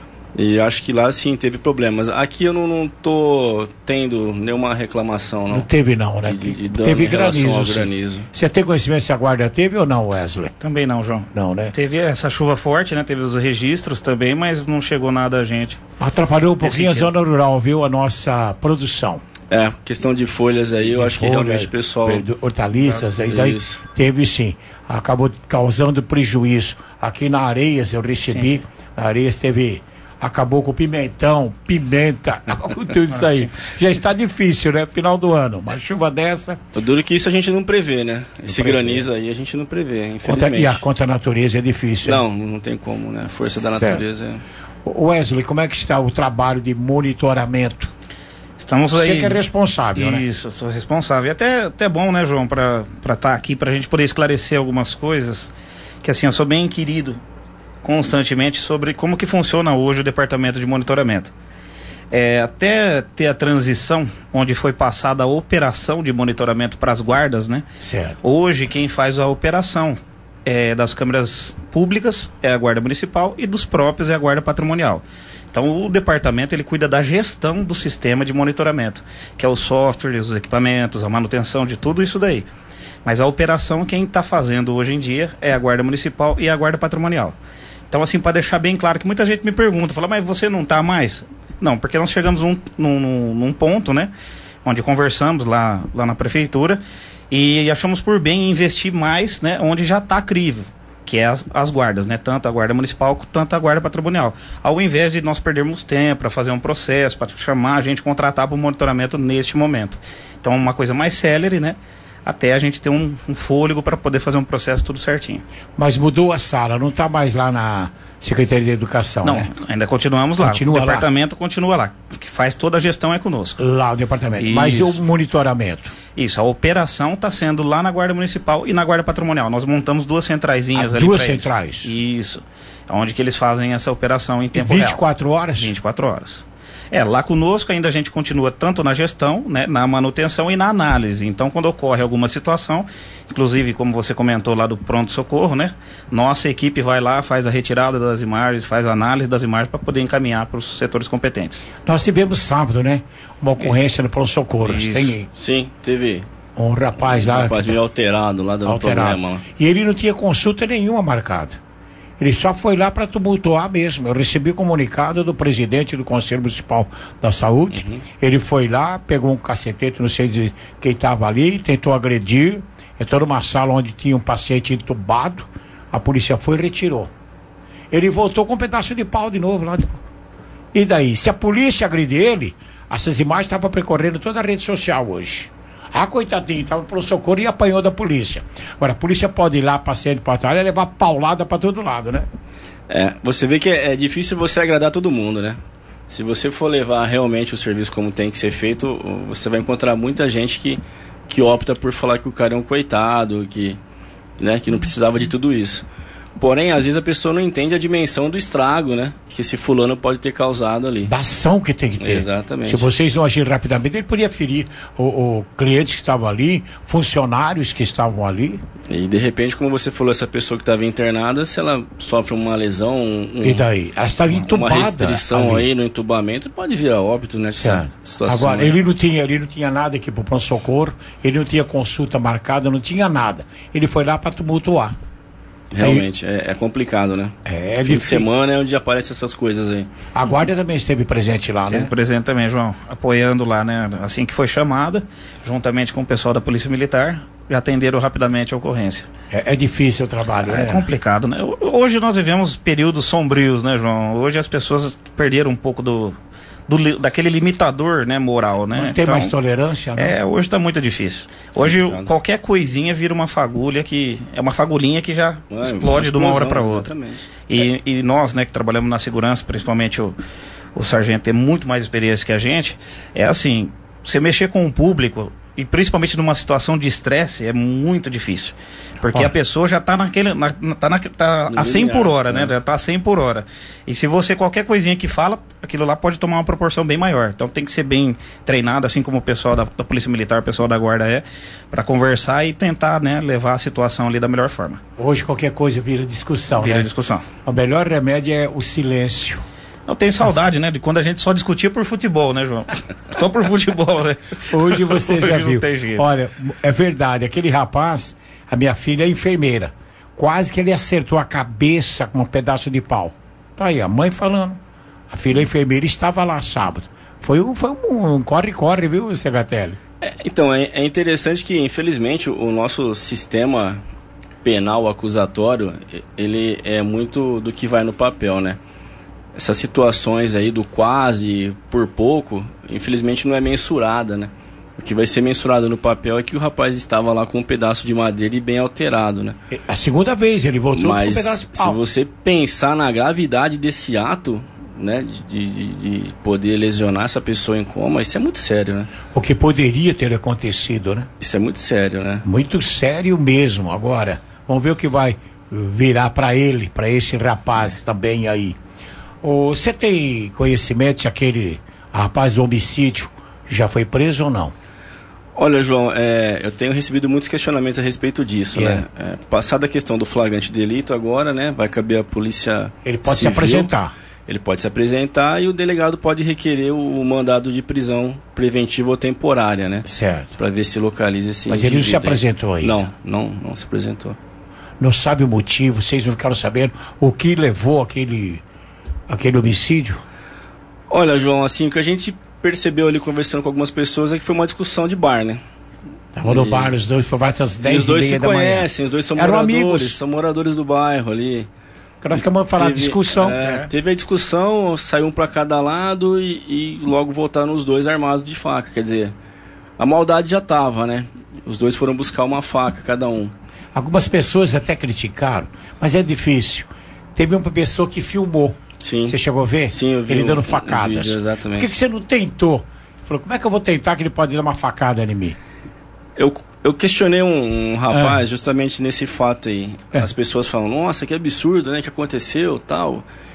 E acho que lá sim teve problemas. Aqui eu não, não tô tendo nenhuma reclamação, não. Não teve não, né? De, de dano teve em relação granizo, ao sim. granizo. Você tem conhecimento se a guarda teve ou não, Wesley? Também não, João. Não, né? Teve essa chuva forte, né? Teve os registros também, mas não chegou nada a gente. Atrapalhou um pouquinho a zona rural, viu? A nossa produção. É, questão de folhas aí, eu de acho folha, que realmente o pessoal... Hortaliças, ah, aí isso. Teve sim. Acabou causando prejuízo. Aqui na Areias eu recebi, sim. Na Areias teve... Acabou com pimentão, pimenta, tudo isso aí. Já está difícil, né? Final do ano. Uma chuva dessa. O duro que isso a gente não prevê, né? Não Esse prevê. granizo aí a gente não prevê, infelizmente. Contra, e a contra a natureza é difícil. Não, né? Não tem como, né? A força certo. da natureza é... Wesley, como é que está o trabalho de monitoramento? Estamos aí. Você que é responsável, Isso, né? Isso, eu sou responsável. E até, até bom, né, João, para estar tá aqui, para a gente poder esclarecer algumas coisas. Que assim, eu sou bem inquirido constantemente sobre como que funciona hoje o departamento de monitoramento. É, até ter a transição, onde foi passada a operação de monitoramento para as guardas, né? Certo. Hoje quem faz a operação é, das câmeras públicas é a Guarda Municipal e dos próprios é a Guarda Patrimonial. Então o departamento ele cuida da gestão do sistema de monitoramento, que é o software, os equipamentos, a manutenção de tudo isso daí. Mas a operação quem está fazendo hoje em dia é a Guarda Municipal e a Guarda Patrimonial. Então, assim, para deixar bem claro que muita gente me pergunta, fala, mas você não está mais? Não, porque nós chegamos num, num, num ponto, né, onde conversamos lá, lá na prefeitura e achamos por bem investir mais, né, onde já está crível, que é as, as guardas, né, tanto a Guarda Municipal quanto a Guarda Patrimonial. Ao invés de nós perdermos tempo para fazer um processo, para chamar a gente, contratar para o monitoramento neste momento. Então, uma coisa mais célere, né, até a gente ter um, um fôlego para poder fazer um processo tudo certinho. Mas mudou a sala, não está mais lá na Secretaria de Educação, não, né? Ainda continuamos lá. Continua o departamento lá. continua lá. Que faz toda a gestão é conosco. Lá o departamento. Isso. Mas o monitoramento? Isso, a operação está sendo lá na Guarda Municipal e na Guarda Patrimonial. Nós montamos duas centraizinhas ah, ali. Duas centrais? Eles. Isso. Onde que eles fazem essa operação em tempo vinte e quatro real. horas? vinte e quatro horas. É, lá conosco ainda a gente continua tanto na gestão, né, na manutenção e na análise. Então, quando ocorre alguma situação, inclusive, como você comentou lá do pronto-socorro, né, nossa equipe vai lá, faz a retirada das imagens, faz a análise das imagens para poder encaminhar para os setores competentes. Nós tivemos sábado, né, uma ocorrência Isso. no pronto-socorro. Tem... Sim, teve... Um rapaz lá... Um rapaz meio alterado lá, dando alterado. problema. E ele não tinha consulta nenhuma marcada. Ele só foi lá para tumultuar mesmo. Eu recebi comunicado do presidente do Conselho Municipal da Saúde. Uhum. Ele foi lá, pegou um cacetete, não sei dizer quem estava ali, tentou agredir. Entrou numa sala onde tinha um paciente entubado. A polícia foi e retirou. Ele voltou com um pedaço de pau de novo lá. E daí? Se a polícia agredir ele, essas imagens estavam percorrendo toda a rede social hoje. Ah, coitadinho, estava pro socorro e apanhou da polícia. Agora, a polícia pode ir lá, paciente para trás e levar paulada para todo lado, né? É, você vê que é, é difícil você agradar todo mundo, né? Se você for levar realmente o serviço como tem que ser feito, você vai encontrar muita gente que, que opta por falar que o cara é um coitado, que, né, que não precisava de tudo isso. Porém, às vezes a pessoa não entende a dimensão do estrago, né? Que esse fulano pode ter causado ali. Da ação que tem que ter. Exatamente. Se vocês não agirem rapidamente, ele podia ferir o, o clientes que estavam ali, funcionários que estavam ali. E de repente, como você falou, essa pessoa que estava internada, se ela sofre uma lesão... Um, e daí? Ela estava entubada. Uma restrição ali. Aí no entubamento, pode virar óbito nessa situação. Agora, né? ele não tinha, ele não tinha nada aqui para o pronto-socorro, ele não tinha consulta marcada, não tinha nada. Ele foi lá para tumultuar. Realmente, aí, é, é complicado, né? É, Fim de semana é onde aparecem essas coisas aí. A guarda também esteve presente lá, esteve né? Esteve presente também, João, apoiando lá, né? Assim que foi chamada, juntamente com o pessoal da Polícia Militar, já atenderam rapidamente a ocorrência. É, é difícil o trabalho, é, né? É complicado, né? Hoje nós vivemos períodos sombrios, né, João? Hoje as pessoas perderam um pouco do... Do, daquele limitador, né, moral, né? Não tem então, mais tolerância, né? É, hoje está muito difícil. Hoje Complicado. Qualquer coisinha vira uma fagulha que é uma fagulhinha que já Ué, explode uma de uma hora para outra. Exatamente. E, é. e nós, né, que trabalhamos na segurança, principalmente o, o sargento tem muito mais experiência que a gente. É assim, você mexer com o público e principalmente numa situação de estresse é muito difícil. Porque Ó. a pessoa já está naquele. Na, tá na, tá a cem por hora, né? né? Já está a cem por hora. E se você, qualquer coisinha que fala, aquilo lá pode tomar uma proporção bem maior. Então tem que ser bem treinado, assim como o pessoal da, da Polícia Militar, o pessoal da Guarda é, para conversar e tentar, né, levar a situação ali da melhor forma. Hoje qualquer coisa vira discussão, Vira né? discussão. O melhor remédio é o silêncio. Eu tenho saudade, né, de quando a gente só discutia por futebol, né, João? Só por futebol, né? Hoje você Hoje já não viu. tem jeito. Olha, é verdade, aquele rapaz, a minha filha é enfermeira, quase que ele acertou a cabeça com um pedaço de pau. Tá aí, a mãe falando. A filha enfermeira estava lá sábado. Foi um foi um corre-corre, viu, Segatelli? É, então, é, é interessante que, infelizmente, o, o nosso sistema penal acusatório, ele é muito do que vai no papel, né? Essas situações aí do quase por pouco, infelizmente não é mensurada, né? O que vai ser mensurado no papel é que o rapaz estava lá com um pedaço de madeira e bem alterado, né? A segunda vez ele voltou Mas com um pedaço de pau. Se você pensar na gravidade desse ato, né, de, de, de poder lesionar essa pessoa em coma, isso é muito sério, né? O que poderia ter acontecido, né? Isso é muito sério, né? Muito sério mesmo. Agora, vamos ver o que vai virar para ele, para esse rapaz também aí. Você tem conhecimento se aquele rapaz do homicídio já foi preso ou não? Olha, João, é, eu tenho recebido muitos questionamentos a respeito disso, é. né? É, passada a questão do flagrante delito agora, né? Vai caber à polícia Ele pode civil, se apresentar. Ele pode se apresentar e o delegado pode requerer o mandado de prisão preventiva ou temporária, né? Certo. Para ver se localiza esse Mas ele não se apresentou aí? Não, não, não se apresentou. Não sabe o motivo? Vocês não ficaram sabendo o que levou aquele... aquele homicídio? Olha, João, assim, o que a gente percebeu ali conversando com algumas pessoas é que foi uma discussão de bar, né? Estavam no bar, os dois, foi às dez e meia da manhã. Os dois se conhecem, os dois são Eram moradores, amigos. são moradores do bairro ali. Nós acabamos de falar teve, de discussão. É, teve a discussão, saiu um pra cada lado e, e logo voltaram os dois armados de faca, quer dizer, a maldade já tava, né? Os dois foram buscar uma faca, cada um. Algumas pessoas até criticaram, mas é difícil. Teve uma pessoa que filmou. Sim. Você chegou a ver? Sim, eu vi. Ele dando um, facadas. Um vídeo, exatamente. Por que, que você não tentou? Ele falou, como é que eu vou tentar que ele pode dar uma facada em mim? Eu, eu questionei um, um rapaz é. justamente nesse fato aí. É. As pessoas falam, nossa, que absurdo, né, que aconteceu, tal.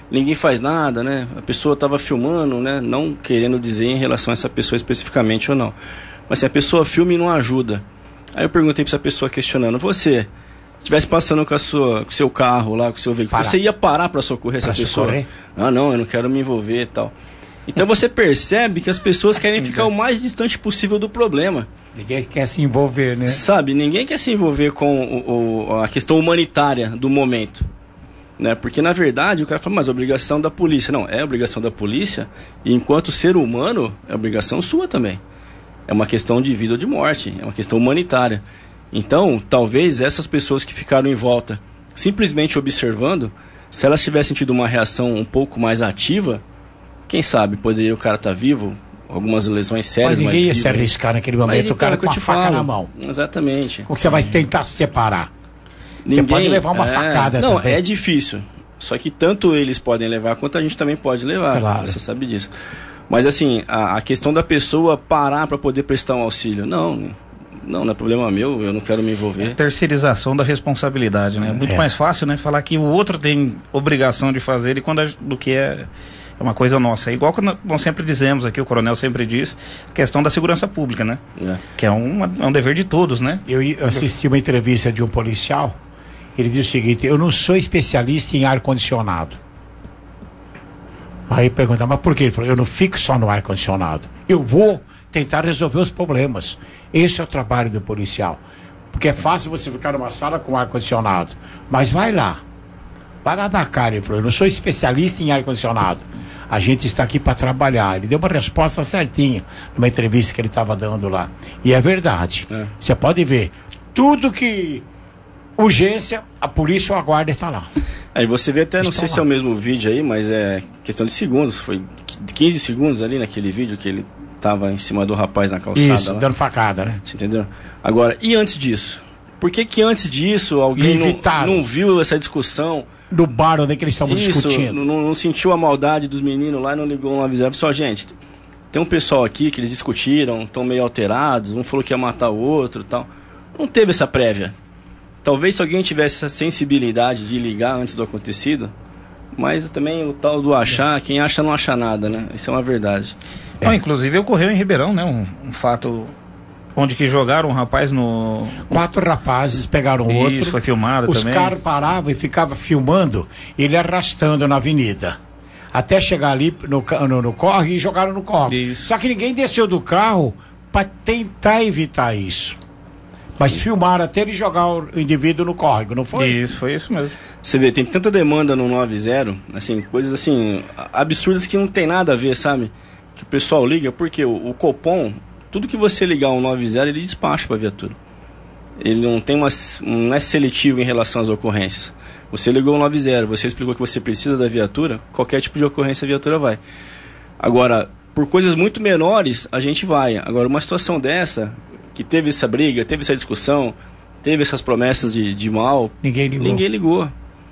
ninguém faz nada, né? A pessoa estava filmando, né? Não querendo dizer em relação a essa pessoa especificamente ou não. Mas assim, a pessoa filma e não ajuda. Aí eu perguntei para essa pessoa questionando, você, se estivesse passando com, a sua, com o seu carro lá, com o seu veículo, Para. você ia parar para socorrer pra essa pessoa? Socorrer? Ah, não, eu não quero me envolver e tal. Então você percebe que as pessoas querem ficar o mais distante possível do problema. Ninguém quer se envolver, né? Sabe, ninguém quer se envolver com o, o, a questão humanitária do momento. Né? Porque, na verdade, o cara fala, mas a obrigação da polícia. Não, é a obrigação da polícia, e enquanto ser humano, é obrigação sua também. É uma questão de vida ou de morte, é uma questão humanitária. Então, talvez essas pessoas que ficaram em volta, simplesmente observando, se elas tivessem tido uma reação um pouco mais ativa, quem sabe, poderia o cara estar tá vivo, algumas lesões sérias. Mas ninguém ia se arriscar naquele momento, mas, o cara então, com a faca falo, na mão. Exatamente. Como você vai tentar se separar? Ninguém, você pode levar uma é, facada não, também. É difícil. Só que tanto eles podem levar, quanto a gente também pode levar. Claro. Você sabe disso. Mas assim, a, a questão da pessoa parar para poder prestar um auxílio, não, não, não é problema meu, eu não quero me envolver. É terceirização da responsabilidade, né? É muito é. mais fácil, né? Falar que o outro tem obrigação de fazer e quando a, do que é, é uma coisa nossa. É igual que nós sempre dizemos aqui, o coronel sempre diz, a questão da segurança pública, né? É. Que é um, é um dever de todos, né? Eu assisti uma entrevista de um policial, ele disse o seguinte, eu não sou especialista em ar-condicionado. Aí pergunta, mas por quê? Ele falou, eu não fico só no ar-condicionado. Eu vou tentar resolver os problemas. Esse é o trabalho do policial. Porque é fácil você ficar numa sala com ar-condicionado. Mas vai lá. Vai lá na cara. Ele falou, eu não sou especialista em ar-condicionado. A gente está aqui para trabalhar. Ele deu uma resposta certinha numa entrevista que ele estava dando lá. E é verdade. É. Você pode ver. Tudo que... urgência, a polícia ou a guarda está lá. Aí você vê até, não sei se é o mesmo vídeo aí, mas é questão de segundos, foi quinze segundos ali naquele vídeo que ele tava em cima do rapaz na calçada. Isso, lá. Dando facada, né? Você entendeu? Agora, e antes disso? Por que que antes disso alguém não, não viu essa discussão? Do bar onde que eles estavam discutindo. Não, não, não sentiu a maldade dos meninos lá e não ligou um avisar. Só, gente, tem um pessoal aqui que eles discutiram, estão meio alterados, um falou que ia matar o outro e tal. Não teve essa prévia. Talvez se alguém tivesse essa sensibilidade de ligar antes do acontecido, mas também o tal do achar, quem acha não acha nada, né? Isso é uma verdade. É. Não, inclusive ocorreu em Ribeirão, né? Um, um fato onde que jogaram um rapaz no... Quatro rapazes pegaram Isso, outro. Isso, foi filmado Os também. Os caras paravam e ficavam filmando, ele arrastando na avenida. Até chegar ali no, no, no córrego e jogaram no córrego. Isso. Só que ninguém desceu do carro para tentar evitar isso. Mas filmaram até ele jogar o indivíduo no córrego, não foi? Isso, foi isso mesmo. Você vê, tem tanta demanda no nove zero, assim, coisas assim, absurdas que não tem nada a ver, sabe? Que o pessoal liga, porque o, o Copom, tudo que você ligar ao nove zero, ele despacha para a viatura. Ele não tem uma, não é seletivo em relação às ocorrências. Você ligou ao nove zero, você explicou que você precisa da viatura, qualquer tipo de ocorrência a viatura vai. Agora, por coisas muito menores, a gente vai. Agora, uma situação dessa... que teve essa briga, teve essa discussão, teve essas promessas de, de mal. Ninguém ligou. Ninguém ligou,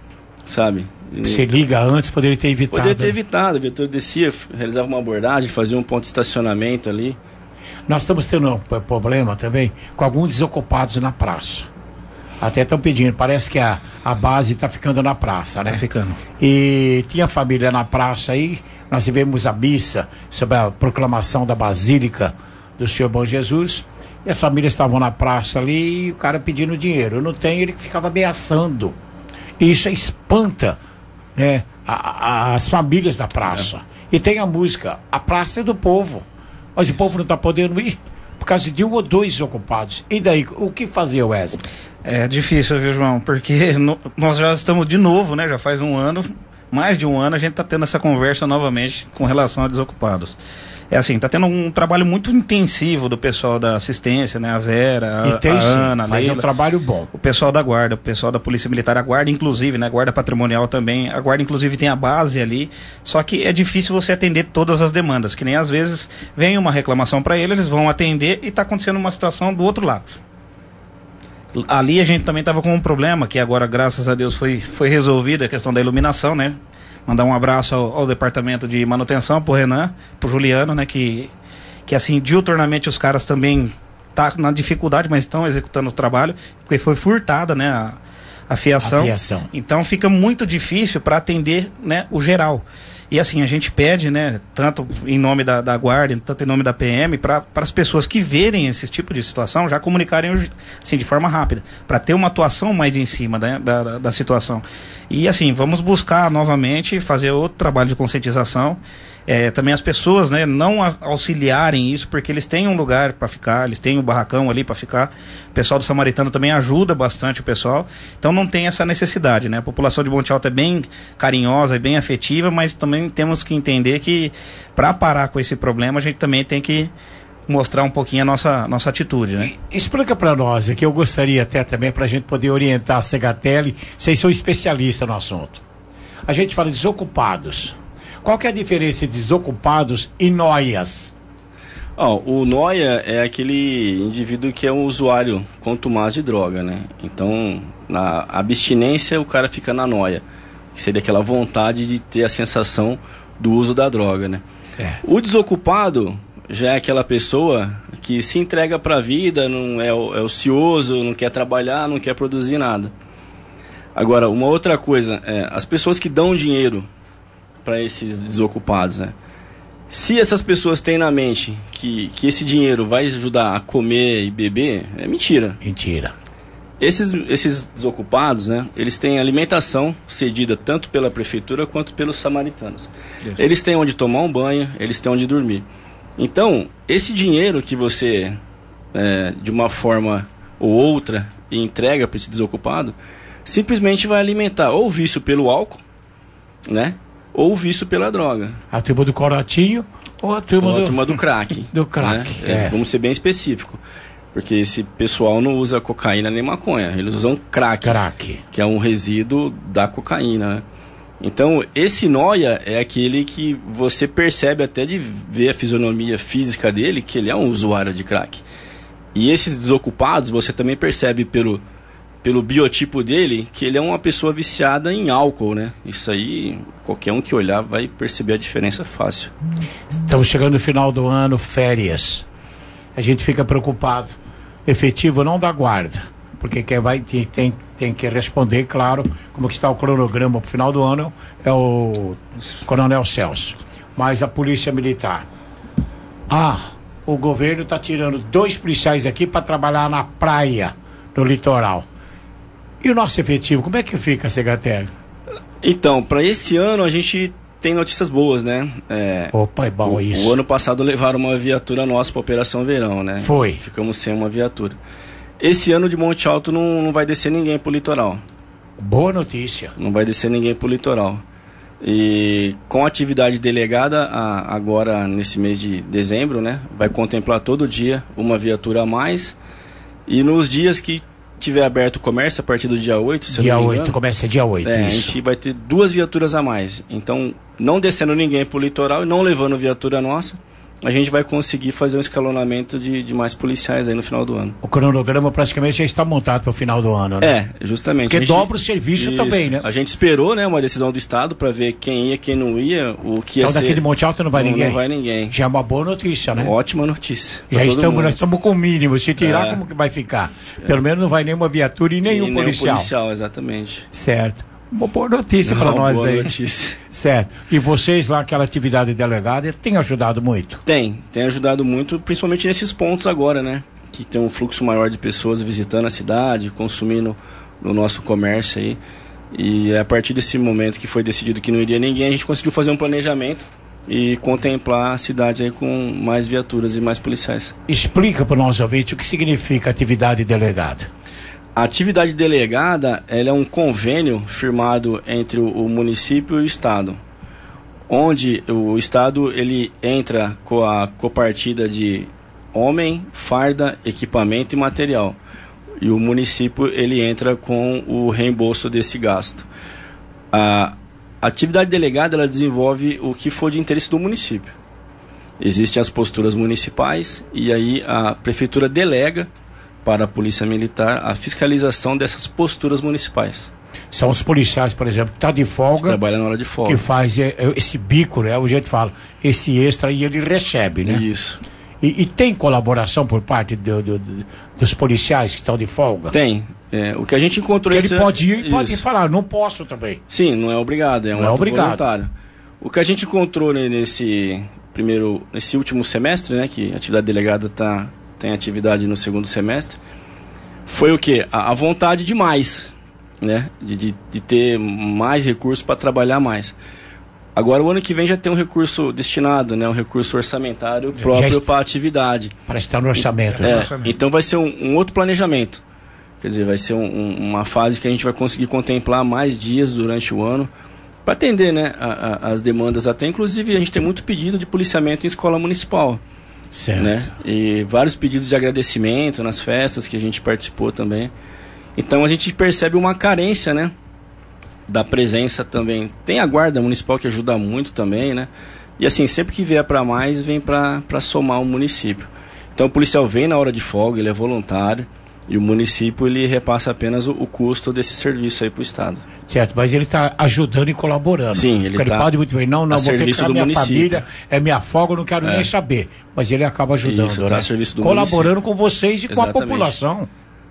sabe? Você liga antes, poderia ter evitado. Poderia ter evitado, a viatura descia, realizava uma abordagem, fazia um ponto de estacionamento ali. Nós estamos tendo um problema também com alguns desocupados na praça. Até estão pedindo, parece que a, a base está ficando na praça, né? Está ficando. E tinha família na praça aí, nós tivemos a missa sobre a proclamação da Basílica do Senhor Bom Jesus. E as famílias estavam na praça ali e o cara pedindo dinheiro. Eu não tenho, ele ficava ameaçando. E isso espanta, né, a, a, as famílias da praça. É. E tem a música, a praça é do povo. Mas o povo não está podendo ir por causa de um ou dois ocupados. E daí, o que fazer, Wesley? É difícil, viu, João? Porque no, nós já estamos de novo, né? Já faz um ano, mais de um ano, a gente está tendo essa conversa novamente com relação a desocupados. É assim, tá tendo um trabalho muito intensivo do pessoal da assistência, né? A Vera, a, tem, a Ana, a faz Leila, um trabalho bom. O pessoal da guarda, o pessoal da Polícia Militar, a guarda inclusive, né? A guarda patrimonial também. A guarda inclusive tem a base ali. Só que é difícil você atender todas as demandas, que nem às vezes vem uma reclamação para eles, eles vão atender e tá acontecendo uma situação do outro lado. Ali a gente também tava com um problema, que agora, graças a Deus, foi, foi resolvida a questão da iluminação, né? Mandar um abraço ao, ao departamento de manutenção, pro Renan, pro Juliano, né? Que, que assim, diuturnamente os caras também tá na dificuldade, mas estão executando o trabalho, porque foi furtada, né? A, a fiação. A fiação. Então fica muito difícil para atender, né, o geral. E assim, a gente pede, né, tanto em nome da, da Guarda, tanto em nome da P M, para as pessoas que verem esse tipo de situação já comunicarem assim, de forma rápida, para ter uma atuação mais em cima, né, da, da, da situação. E assim, vamos buscar novamente fazer outro trabalho de conscientização. É, também as pessoas, né, não a, auxiliarem isso, porque eles têm um lugar para ficar, eles têm um barracão ali para ficar. O pessoal do Samaritano também ajuda bastante o pessoal, então não tem essa necessidade, né? A população de Monte Alto é bem carinhosa e bem afetiva, mas também temos que entender que para parar com esse problema a gente também tem que mostrar um pouquinho a nossa, nossa atitude, né? Explica para nós, que eu gostaria até também para a gente poder orientar a Segatelli, vocês são especialistas no assunto. A gente fala desocupados. Qual que é a diferença entre desocupados e noias? Oh, o noia é aquele indivíduo que é um usuário contumaz de droga, né? Então, na abstinência, o cara fica na noia, que seria aquela vontade de ter a sensação do uso da droga, né? Certo. O desocupado já é aquela pessoa que se entrega para a vida, não é, é ocioso, não quer trabalhar, não quer produzir nada. Agora, uma outra coisa, é, as pessoas que dão dinheiro para esses desocupados, né? Se essas pessoas têm na mente que, que esse dinheiro vai ajudar a comer e beber, é mentira. Mentira. Esses, esses desocupados, né? Eles têm alimentação cedida tanto pela prefeitura quanto pelos samaritanos. Isso. Eles têm onde tomar um banho, eles têm onde dormir. Então, esse dinheiro que você, é, de uma forma ou outra, entrega para esse desocupado, simplesmente vai alimentar ou o vício pelo álcool, né? Ou o vício pela droga. A turma do corotinho ou a turma, ou a do... turma do crack. do crack, né? é. É, vamos ser bem específico. Porque esse pessoal não usa cocaína nem maconha, eles usam crack. Crack. Que é um resíduo da cocaína, né? Então, esse noia é aquele que você percebe até de ver a fisionomia física dele, que ele é um usuário de crack. E esses desocupados, você também percebe pelo... pelo biotipo dele, que ele é uma pessoa viciada em álcool, né? Isso aí, qualquer um que olhar vai perceber a diferença fácil. Estamos chegando no final do ano, férias. A gente fica preocupado. Efetivo não da guarda, porque quem vai tem, tem, tem que responder, claro, como que está o cronograma para o final do ano, é o Coronel Celso. Mas a Polícia Militar. Ah, o governo está tirando dois policiais aqui para trabalhar na praia, no litoral. E o nosso efetivo, como é que fica, Segatelli? Então, para esse ano a gente tem notícias boas, né? É, Opa, é bom o, isso. O ano passado levaram uma viatura nossa para Operação Verão, né? Foi. Ficamos sem uma viatura. Esse ano de Monte Alto não, não vai descer ninguém pro litoral. Boa notícia. Não vai descer ninguém pro litoral. E com a atividade delegada, a, agora nesse mês de dezembro, né? Vai contemplar todo dia uma viatura a mais. E nos dias que tiver aberto o comércio, a partir do dia oito, se dia eu não me oito, engano, começa dia oito, é, isso. a gente vai ter duas viaturas a mais. Então, não descendo ninguém pro litoral e não levando viatura nossa, a gente vai conseguir fazer um escalonamento de, de mais policiais aí no final do ano. O cronograma praticamente já está montado para o final do ano, né? É, justamente. Porque a gente, dobra o serviço isso, também, né? A gente esperou, né, uma decisão do Estado para ver quem ia, quem não ia, o que ia então, ser... daqui de Monte Alto não vai não, ninguém? Não vai ninguém. Já é uma boa notícia, né? Ótima notícia. Já estamos, nós estamos com o mínimo. Se tirar, é. como que vai ficar? É. Pelo menos não vai nenhuma viatura e nenhum e policial. Nenhum policial, exatamente. Certo. Uma boa notícia para nós boa aí. Notícia. Certo. E vocês lá, aquela atividade delegada, tem ajudado muito? Tem, tem ajudado muito, principalmente nesses pontos agora, né? Que tem um fluxo maior de pessoas visitando a cidade, consumindo no nosso comércio aí. E é a partir desse momento que foi decidido que não iria ninguém, a gente conseguiu fazer um planejamento e contemplar a cidade aí com mais viaturas e mais policiais. Explica para o nosso ouvinte o que significa atividade delegada. A atividade delegada, ela é um convênio firmado entre o, o município e o Estado, onde o Estado ele entra com a copartida de homem, farda, equipamento e material, e o município ele entra com o reembolso desse gasto. A atividade delegada ela desenvolve o que for de interesse do município. Existem as posturas municipais e aí a prefeitura delega para a Polícia Militar a fiscalização dessas posturas municipais. São os policiais, por exemplo, que está de folga, que trabalha na hora de folga, que faz é, esse bico, né? O jeito fala, esse extra e ele recebe, né? Isso. E, e tem colaboração por parte do, do, do, dos policiais que estão de folga? Tem. É, o que a gente encontrou... Ele esse... pode ir e pode Isso. falar, não posso também. Sim, não é obrigado, é um não é ato obrigado. voluntário. O que a gente encontrou nesse primeiro, nesse último semestre, né, que a atividade delegada tá, tem atividade no segundo semestre, foi o quê? A, a vontade de mais, né, de, de, de ter mais recursos para trabalhar mais. Agora, o ano que vem já tem um recurso destinado, né, um recurso orçamentário próprio para a atividade. Para estar no orçamento. É, orçamento. Então vai ser um, um outro planejamento. Quer dizer, vai ser um, um, uma fase que a gente vai conseguir contemplar mais dias durante o ano para atender, né, a, a, as demandas. Até inclusive a gente tem muito pedido de policiamento em escola municipal. Certo. Né? E vários pedidos de agradecimento nas festas que a gente participou também. Então a gente percebe uma carência, né, da presença também. Tem a guarda municipal que ajuda muito também, né? E assim, sempre que vier para mais, vem para somar o município. Então o policial vem na hora de folga, ele é voluntário. E o município, ele repassa apenas o, o custo desse serviço aí para o Estado. Certo, mas ele está ajudando e colaborando. Sim, ele está. Ele pode muito bem, não, não, vou ficar minha município. família, é minha folga, eu não quero é. nem saber. Mas ele acaba ajudando, Isso, né? tá a serviço do colaborando município. com vocês e Exatamente. com a população.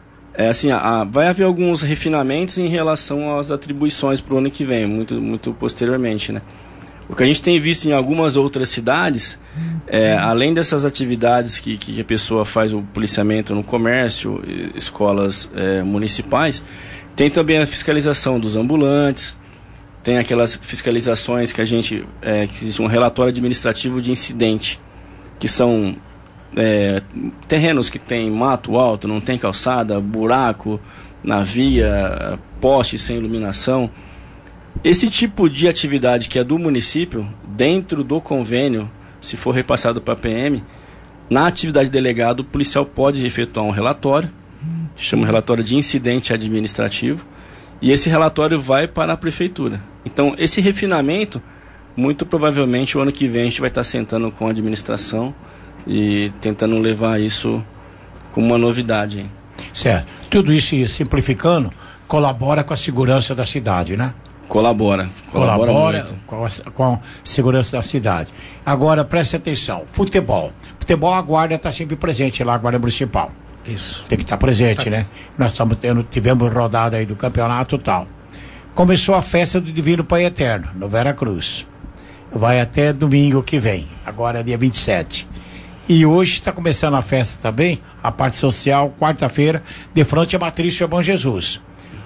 É assim, a, a, vai haver alguns refinamentos em relação às atribuições para o ano que vem, muito, muito posteriormente, né? O que a gente tem visto em algumas outras cidades, é, além dessas atividades que, que a pessoa faz o policiamento no comércio, escolas é, municipais, tem também a fiscalização dos ambulantes, tem aquelas fiscalizações que a gente, é, que existe um relatório administrativo de incidente, que são é, terrenos que tem mato alto, não tem calçada, buraco na via, poste sem iluminação. Esse tipo de atividade que é do município, dentro do convênio, se for repassado para a P M, na atividade delegado, o policial pode efetuar um relatório, que chama relatório de incidente administrativo, e esse relatório vai para a prefeitura. Então, esse refinamento, muito provavelmente, o ano que vem a gente vai estar sentando com a administração e tentando levar isso como uma novidade. Hein? Certo. Tudo isso simplificando, colabora com a segurança da cidade, né? Colabora, colabora, colabora muito. Com, a, com a segurança da cidade. Agora, preste atenção, futebol. Futebol, a guarda está sempre presente lá, a guarda municipal. Isso. Tem que estar tá presente, tá. né? Nós estamos tendo, tivemos rodada aí do campeonato e tal. Começou a festa do Divino Pai Eterno, no Vera Cruz. Vai até domingo que vem, agora é dia vinte e sete. E hoje está começando a festa também, a parte social, quarta-feira, de frente à Matriz de Bom Jesus.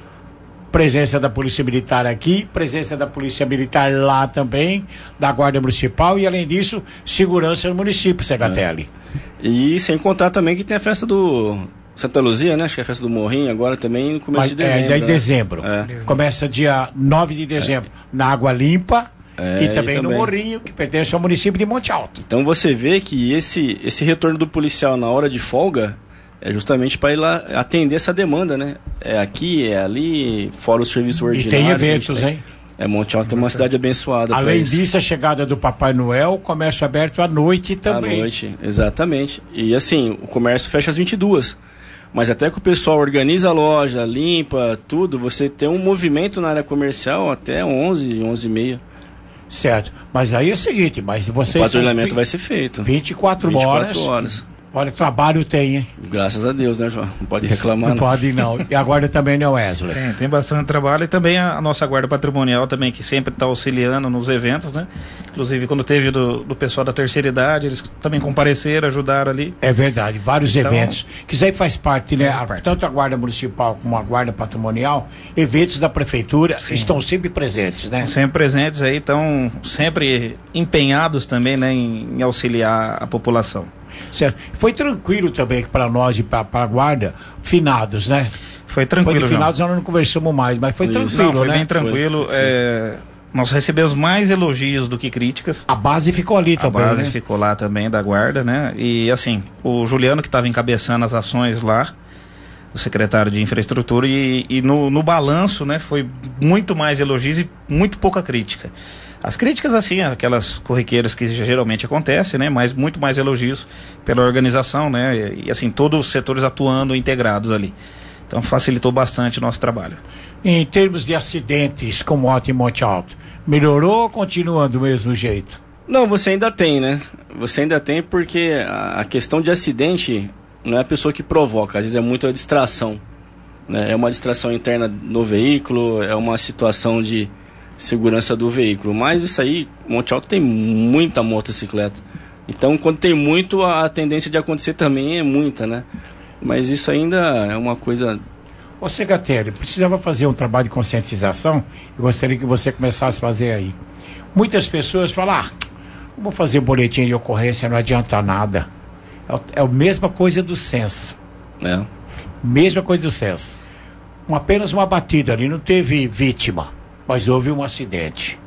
Presença da Polícia Militar aqui, presença da Polícia Militar lá também, da Guarda Municipal e, além disso, segurança no município, Segatelli. É. E sem contar também que tem a festa do Santa Luzia, né? Acho que é a festa do Morrinho agora também no começo Mas, de dezembro. É, em né? dezembro. É. Começa dia nove de dezembro, é. na Água Limpa. É, e, também e também no Morrinho, que pertence ao município de Monte Alto. Então você vê que esse, esse retorno do policial na hora de folga é justamente para ir lá atender essa demanda, né? É aqui, é ali, fora o serviço ordinário. E tem eventos, tem, hein? É, Monte Alto é uma cidade abençoada. Além disso, a chegada do Papai Noel, comércio aberto à noite também. À noite, exatamente. E assim, o comércio fecha às vinte e duas. Mas até que o pessoal organiza a loja, limpa, tudo, você tem um movimento na área comercial até onze, onze e meia. Certo. Mas aí é o seguinte, mas vocês... O patrulhamento vai ser feito. vinte e quatro horas. horas. Olha, trabalho tem, hein? Graças a Deus, né, João? Não pode reclamar. Não, não pode, não. E a guarda também, né, Wesley? Tem, tem bastante trabalho. E também a, a nossa guarda patrimonial também, que sempre está auxiliando nos eventos, né? Inclusive, quando teve do, do pessoal da terceira idade, eles também compareceram, ajudaram ali. É verdade, vários então, eventos. Que isso aí faz parte, né? Faz parte. Tanto a guarda municipal como a guarda patrimonial, eventos da prefeitura Sim. estão sempre presentes, né? Sempre presentes aí, estão sempre empenhados também, né, em, em auxiliar a população. Certo. Foi tranquilo também para nós e para a guarda, finados, né? Foi tranquilo. Foi de finados nós não conversamos mais, mas foi Isso. tranquilo, não, foi né? bem tranquilo. Foi, é, nós recebemos mais elogios do que críticas. A base ficou ali também, A base né? ficou lá também, da guarda, né? E assim, o Juliano que estava encabeçando as ações lá, o secretário de infraestrutura, e, e no, no balanço, né, foi muito mais elogios e muito pouca crítica. As críticas, assim, aquelas corriqueiras que geralmente acontecem, né? Mas muito mais elogios pela organização, né? E, assim, todos os setores atuando integrados ali. Então, facilitou bastante o nosso trabalho. Em termos de acidentes com moto em Monte Alto, melhorou ou continua do mesmo jeito? Não, você ainda tem, né? Você ainda tem porque a questão de acidente não é a pessoa que provoca, às vezes é muito a distração, né? É uma distração interna no veículo, é uma situação de segurança do veículo. Mas isso aí, Monte Alto tem muita motocicleta. Então, quando tem muito, a tendência de acontecer também é muita, né? Mas isso ainda é uma coisa... Ô, Segatelli, precisava fazer um trabalho de conscientização. Eu gostaria que você começasse a fazer aí. Muitas pessoas falam, ah, vou fazer boletim de ocorrência, não adianta nada. É a mesma coisa do censo. É. Mesma coisa do censo. Um, apenas uma batida ali, não teve vítima, mas houve um acidente.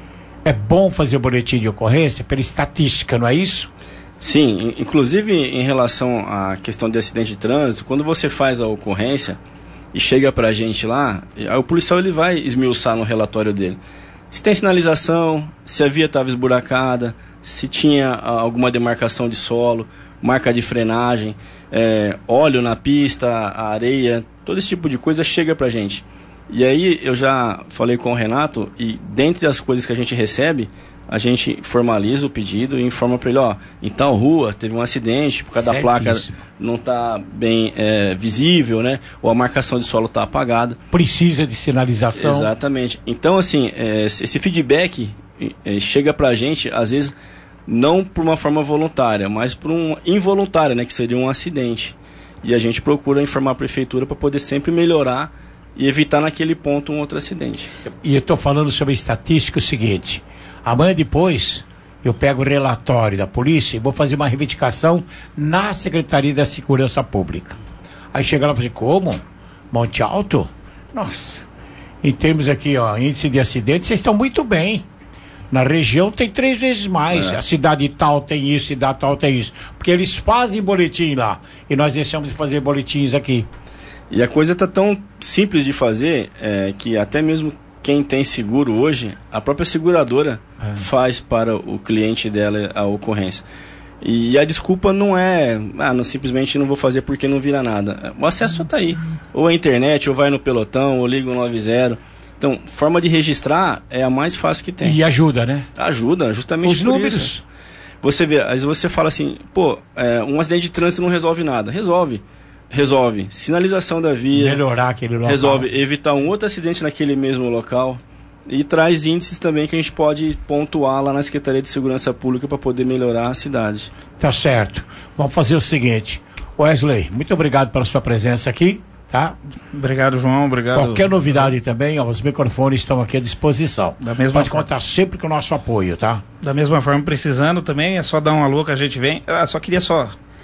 É bom fazer boletim de ocorrência pela estatística, não é isso? Sim, inclusive em relação à questão de acidente de trânsito, quando você faz a ocorrência e chega pra gente lá, aí o policial ele vai esmiuçar no relatório dele se tem sinalização, se a via estava esburacada, se tinha alguma demarcação de solo, marca de frenagem, é, óleo na pista, a areia, todo esse tipo de coisa chega pra gente. E aí eu já falei com o Renato, e dentre as coisas que a gente recebe, a gente formaliza o pedido e informa para ele, ó, em tal rua teve um acidente, por causa da placa não está bem é, visível, né? Ou a marcação de solo está apagada. Precisa de sinalização. Exatamente. Então, assim, é, esse feedback é, chega para a gente, às vezes, não por uma forma voluntária, mas por um involuntária, né? Que seria um acidente. E a gente procura informar a prefeitura para poder sempre melhorar e evitar naquele ponto um outro acidente. E eu estou falando sobre a estatística, o seguinte, amanhã depois eu pego o relatório da polícia e vou fazer uma reivindicação na Secretaria da Segurança Pública. Aí chega lá e fala assim, como? Monte Alto? Nossa, em termos aqui, ó, índice de acidentes, vocês estão muito bem. Na região tem três vezes mais. É. A cidade tal tem isso, cidade tal tem isso. Porque eles fazem boletim lá e nós deixamos de fazer boletins aqui. E a coisa está tão simples de fazer é, que até mesmo quem tem seguro hoje, a própria seguradora é. faz para o cliente dela a ocorrência. E a desculpa não é, ah, não, simplesmente não vou fazer porque não vira nada. O acesso está aí. Ou a internet, ou vai no pelotão, ou liga o noventa. Então, forma de registrar é a mais fácil que tem. E ajuda, né? Ajuda, justamente os por números. Isso. Você vê, às vezes você fala assim, pô, é, um acidente de trânsito não resolve nada. Resolve. Resolve sinalização da via, melhorar aquele local, resolve evitar um outro acidente naquele mesmo local e traz índices também que a gente pode pontuar lá na Secretaria de Segurança Pública para poder melhorar a cidade. Tá certo. Vamos fazer o seguinte, Wesley, muito obrigado pela sua presença aqui, tá? Obrigado, João, obrigado. Qualquer novidade também, ó, os microfones estão aqui à disposição. Da mesma pode forma. Contar sempre com o nosso apoio, tá? Da mesma forma, precisando também, é só dar um alô que a gente vem. Ah, só queria só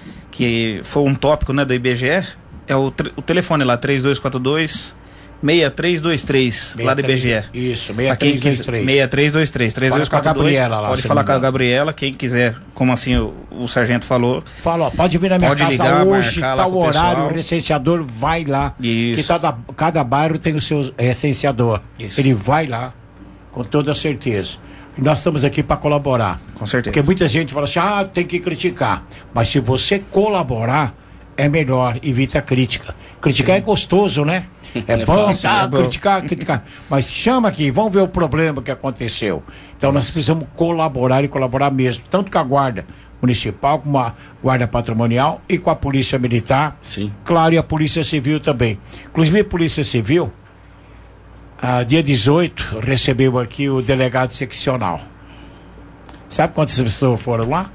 que foi um tópico, né, do I B G E, é o, o telefone lá, três dois quatro dois, seis três dois três, lá do I B G E. Isso, seis três dois três. seis três dois três, três dois quatro dois. Fala com a Gabriela lá. Pode falar com a Gabriela, quem quiser, como assim o, o sargento falou. Fala, ó, pode vir na minha pode casa ligar, hoje, tal horário, pessoal. O recenseador vai lá. Isso. Que cada, cada bairro tem o seu recenseador. Isso. Ele vai lá, com toda certeza. E nós estamos aqui para colaborar. Com certeza. Porque muita gente fala assim, ah, tem que criticar. Mas se você colaborar, é melhor, evita a crítica. Criticar Sim. é gostoso, né? É, é bom, fácil, tá, é bom. criticar, criticar. Mas chama aqui, vamos ver o problema que aconteceu. Então nós precisamos colaborar e colaborar mesmo, tanto com a Guarda Municipal, como a Guarda Patrimonial e com a Polícia Militar. Sim. Claro, e a Polícia Civil também. Inclusive a Polícia Civil, ah, dia dezoito, recebeu aqui o delegado seccional. Sabe quantas pessoas foram lá?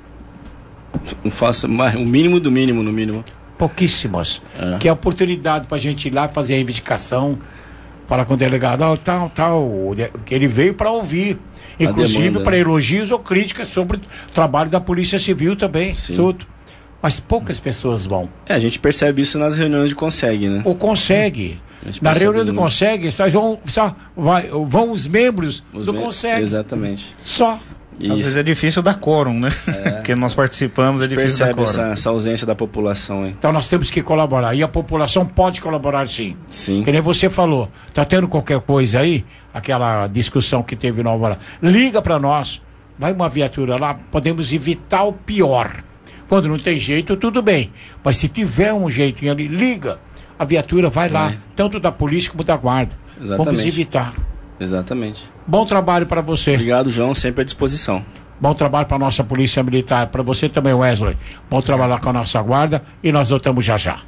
Não faço mais, o mínimo do mínimo, no mínimo. Pouquíssimas. É. Que é a oportunidade para a gente ir lá fazer a reivindicação, falar com o delegado, oh, tal, tal. Ele veio para ouvir, inclusive para elogios ou críticas sobre o trabalho da Polícia Civil também, Sim. tudo. Mas poucas pessoas vão. É, a gente percebe isso nas reuniões de Consegue, né? Ou Consegue. Na reunião do Consegue, só vão, só vai, vão os membros os do me... Consegue. Exatamente. Só. Isso. Às vezes é difícil dar quórum, né? É. Porque nós participamos, é difícil dar quórum. Essa, essa ausência da população, hein? Então nós temos que colaborar. E a população pode colaborar sim. Sim. Que nem você falou. Tá tendo qualquer coisa aí, aquela discussão que teve no Alvorada. Liga para nós. Vai uma viatura lá, podemos evitar o pior. Quando não tem jeito, tudo bem. Mas se tiver um jeitinho ali, liga. A viatura vai é. lá, tanto da polícia como da guarda. Exatamente. Vamos evitar. Exatamente. Bom trabalho para você. Obrigado, João, sempre à disposição. Bom trabalho para nossa polícia militar, para você também, Wesley. Bom trabalhar com a nossa guarda e nós voltamos já já.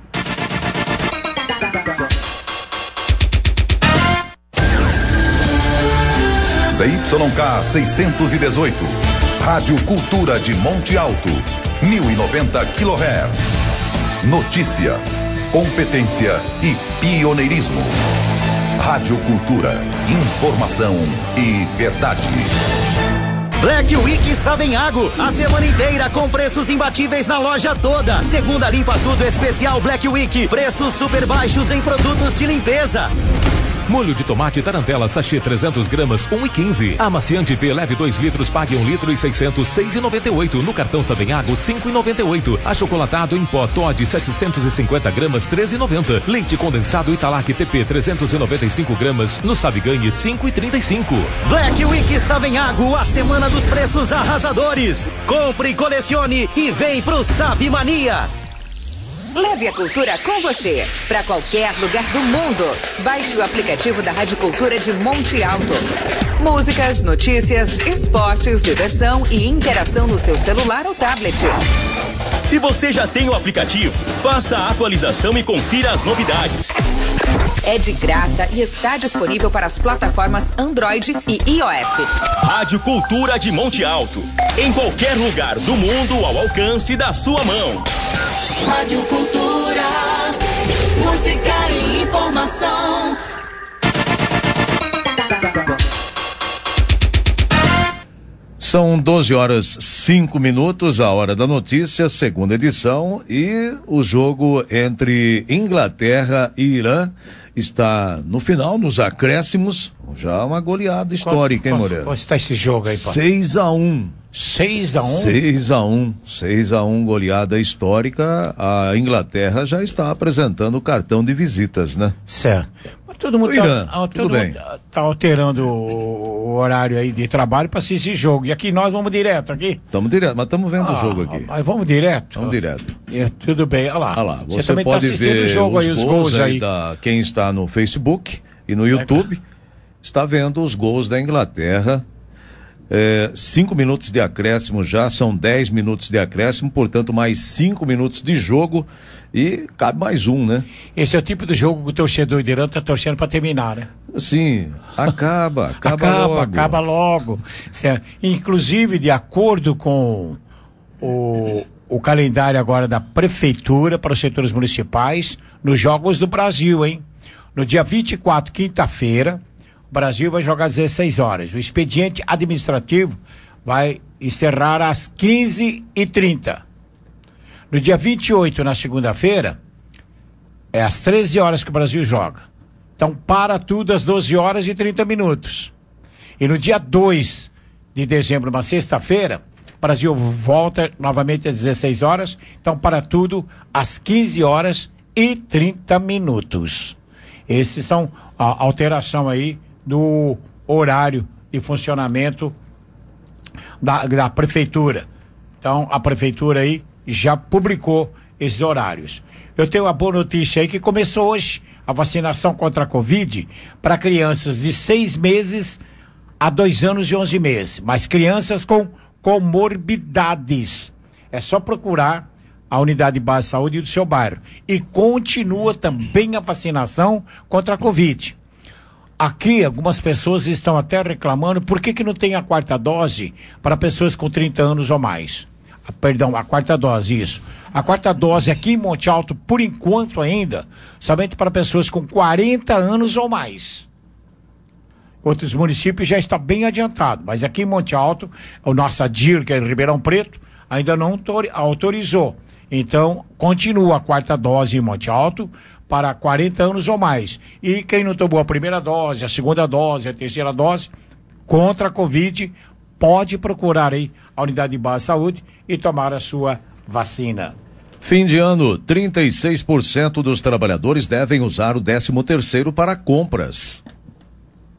Z Y K seiscentos e dezoito, Rádio Cultura de Monte Alto, mil e noventa quilohertz. Notícias, competência e pioneirismo. Rádio Cultura, informação e verdade. Black Week Savenhago, a semana inteira com preços imbatíveis na loja toda. Segunda limpa tudo especial Black Week, preços super baixos em produtos de limpeza. Molho de tomate Tarantela sachê trezentos gramas, um e quinze. Amaciante P leve dois litros, pague um litro e seiscentos, seis e noventa e oito. No cartão Savenhago, cinco e noventa e oito. Achocolatado em pó Toddy setecentos e cinquenta gramas, treze e noventa. Leite condensado Italac T P trezentos e noventa e cinco gramas. No Sabe Ganhe, cinco e trinta e cinco. Black Week Savenhago, a semana dos preços arrasadores. Compre, colecione e vem pro Sabe Mania. Leve a cultura com você, para qualquer lugar do mundo. Baixe o aplicativo da Rádio Cultura de Monte Alto. Músicas, notícias, esportes, diversão e interação no seu celular ou tablet. Se você já tem o aplicativo, faça a atualização e confira as novidades. É de graça e está disponível para as plataformas Android e iOS. Rádio Cultura de Monte Alto. Em qualquer lugar do mundo ao alcance da sua mão. Rádio Cultura, música e informação. São doze horas cinco minutos, a hora da notícia, segunda edição, e o jogo entre Inglaterra e Irã está no final, nos acréscimos, já uma goleada histórica, qual, hein, Moreira? Como está esse jogo aí, pai? seis a um. seis a um? seis a um. seis a um, goleada histórica. A Inglaterra já está apresentando o cartão de visitas, né? Certo. Mas todo mundo Irã, tá, tudo bem. Tá alterando o, o horário aí de trabalho para assistir jogo. E aqui nós vamos direto aqui? Estamos direto, mas estamos vendo ah, o jogo aqui. Mas vamos direto? Vamos direto. É, tudo bem, olha lá. Olha lá, você, você também pode tá assistindo ver o jogo os aí, os gols, gols aí. aí da, quem está no Facebook e no YouTube é. está vendo os gols da Inglaterra. É, cinco minutos de acréscimo já, são dez minutos de acréscimo, portanto mais cinco minutos de jogo e cabe mais um, né? Esse é o tipo de jogo que o torcedor de Irã tá torcendo para terminar, né? Sim, acaba, acaba, acaba logo. Acaba logo. Certo. Inclusive, de acordo com o, o calendário agora da prefeitura para os setores municipais, nos Jogos do Brasil, hein? No dia vinte e quatro, quinta-feira, o Brasil vai jogar às dezesseis horas. O expediente administrativo vai encerrar às quinze e trinta. No dia vinte e oito, na segunda-feira, é às treze horas que o Brasil joga. Então, para tudo às doze horas e trinta minutos. E no dia dois de dezembro, uma sexta-feira, o Brasil volta novamente às dezesseis horas. Então, para tudo às quinze horas e trinta minutos. Esses são a alteração aí do horário de funcionamento da, da prefeitura. Então, a prefeitura aí já publicou esses horários. Eu tenho uma boa notícia aí que começou hoje a vacinação contra a Covid para crianças de seis meses a dois anos e onze meses, mas crianças com comorbidades. É só procurar a unidade de base de saúde do seu bairro. E continua também a vacinação contra a Covid. Aqui, algumas pessoas estão até reclamando por que que não tem a quarta dose para pessoas com trinta anos ou mais. Ah, perdão, a quarta dose, isso. A quarta dose aqui em Monte Alto, por enquanto ainda, somente para pessoas com quarenta anos ou mais. Outros municípios já está bem adiantado, mas aqui em Monte Alto, o nosso D I R, que é Ribeirão Preto, ainda não autorizou. Então, continua a quarta dose em Monte Alto para quarenta anos ou mais. E quem não tomou a primeira dose, a segunda dose, a terceira dose, contra a Covid, pode procurar aí a unidade de base de saúde e tomar a sua vacina. Fim de ano, trinta e seis por cento dos trabalhadores devem usar o décimo terceiro para compras.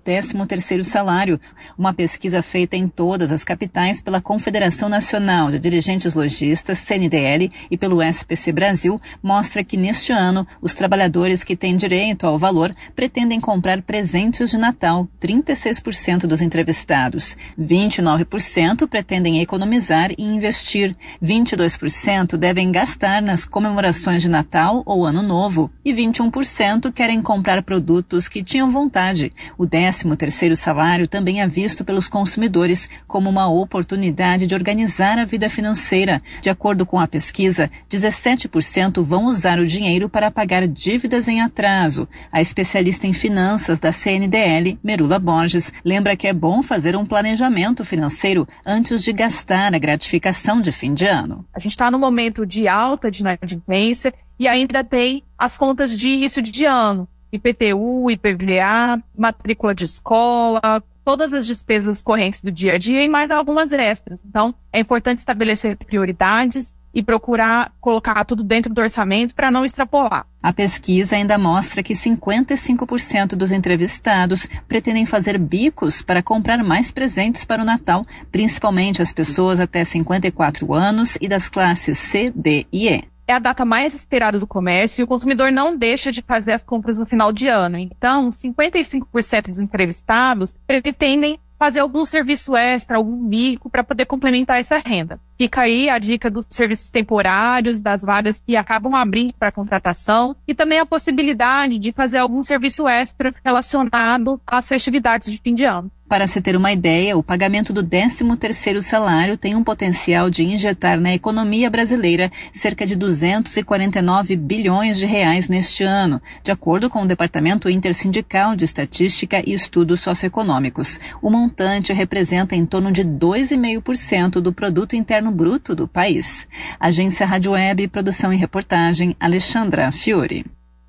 décimo terceiro salário. Uma pesquisa feita em todas as capitais pela Confederação Nacional de Dirigentes Lojistas, C N D L, e pelo S P C Brasil, mostra que neste ano, os trabalhadores que têm direito ao valor pretendem comprar presentes de Natal, trinta e seis por cento dos entrevistados. vinte e nove por cento pretendem economizar e investir. vinte e dois por cento devem gastar nas comemorações de Natal ou Ano Novo. E vinte e um por cento querem comprar produtos que tinham vontade. O décimo terceiro salário também é visto pelos consumidores como uma oportunidade de organizar a vida financeira. De acordo com a pesquisa, dezessete por cento vão usar o dinheiro para pagar dívidas em atraso. A especialista em finanças da C N D L, Merula Borges, lembra que é bom fazer um planejamento financeiro antes de gastar a gratificação de fim de ano. A gente está no momento de alta de inadimplência e ainda tem as contas de início de ano, I P T U, I P V A, matrícula de escola, todas as despesas correntes do dia a dia e mais algumas extras. Então, é importante estabelecer prioridades e procurar colocar tudo dentro do orçamento para não extrapolar. A pesquisa ainda mostra que cinquenta e cinco por cento dos entrevistados pretendem fazer bicos para comprar mais presentes para o Natal, principalmente as pessoas até cinquenta e quatro anos e das classes C, D e E. É a data mais esperada do comércio e o consumidor não deixa de fazer as compras no final de ano. Então, cinquenta e cinco por cento dos entrevistados pretendem fazer algum serviço extra, algum bico para poder complementar essa renda. Fica aí a dica dos serviços temporários, das vagas que acabam abrindo para contratação e também a possibilidade de fazer algum serviço extra relacionado às festividades de fim de ano. Para se ter uma ideia, o pagamento do décimo terceiro salário tem um potencial de injetar na economia brasileira cerca de duzentos e quarenta e nove bilhões de reais neste ano, de acordo com o Departamento Intersindical de Estatística e Estudos Socioeconômicos. O montante representa em torno de dois vírgula cinco por cento do produto interno bruto do país. Agência Rádio Web, produção e reportagem, Alexandra Fiore.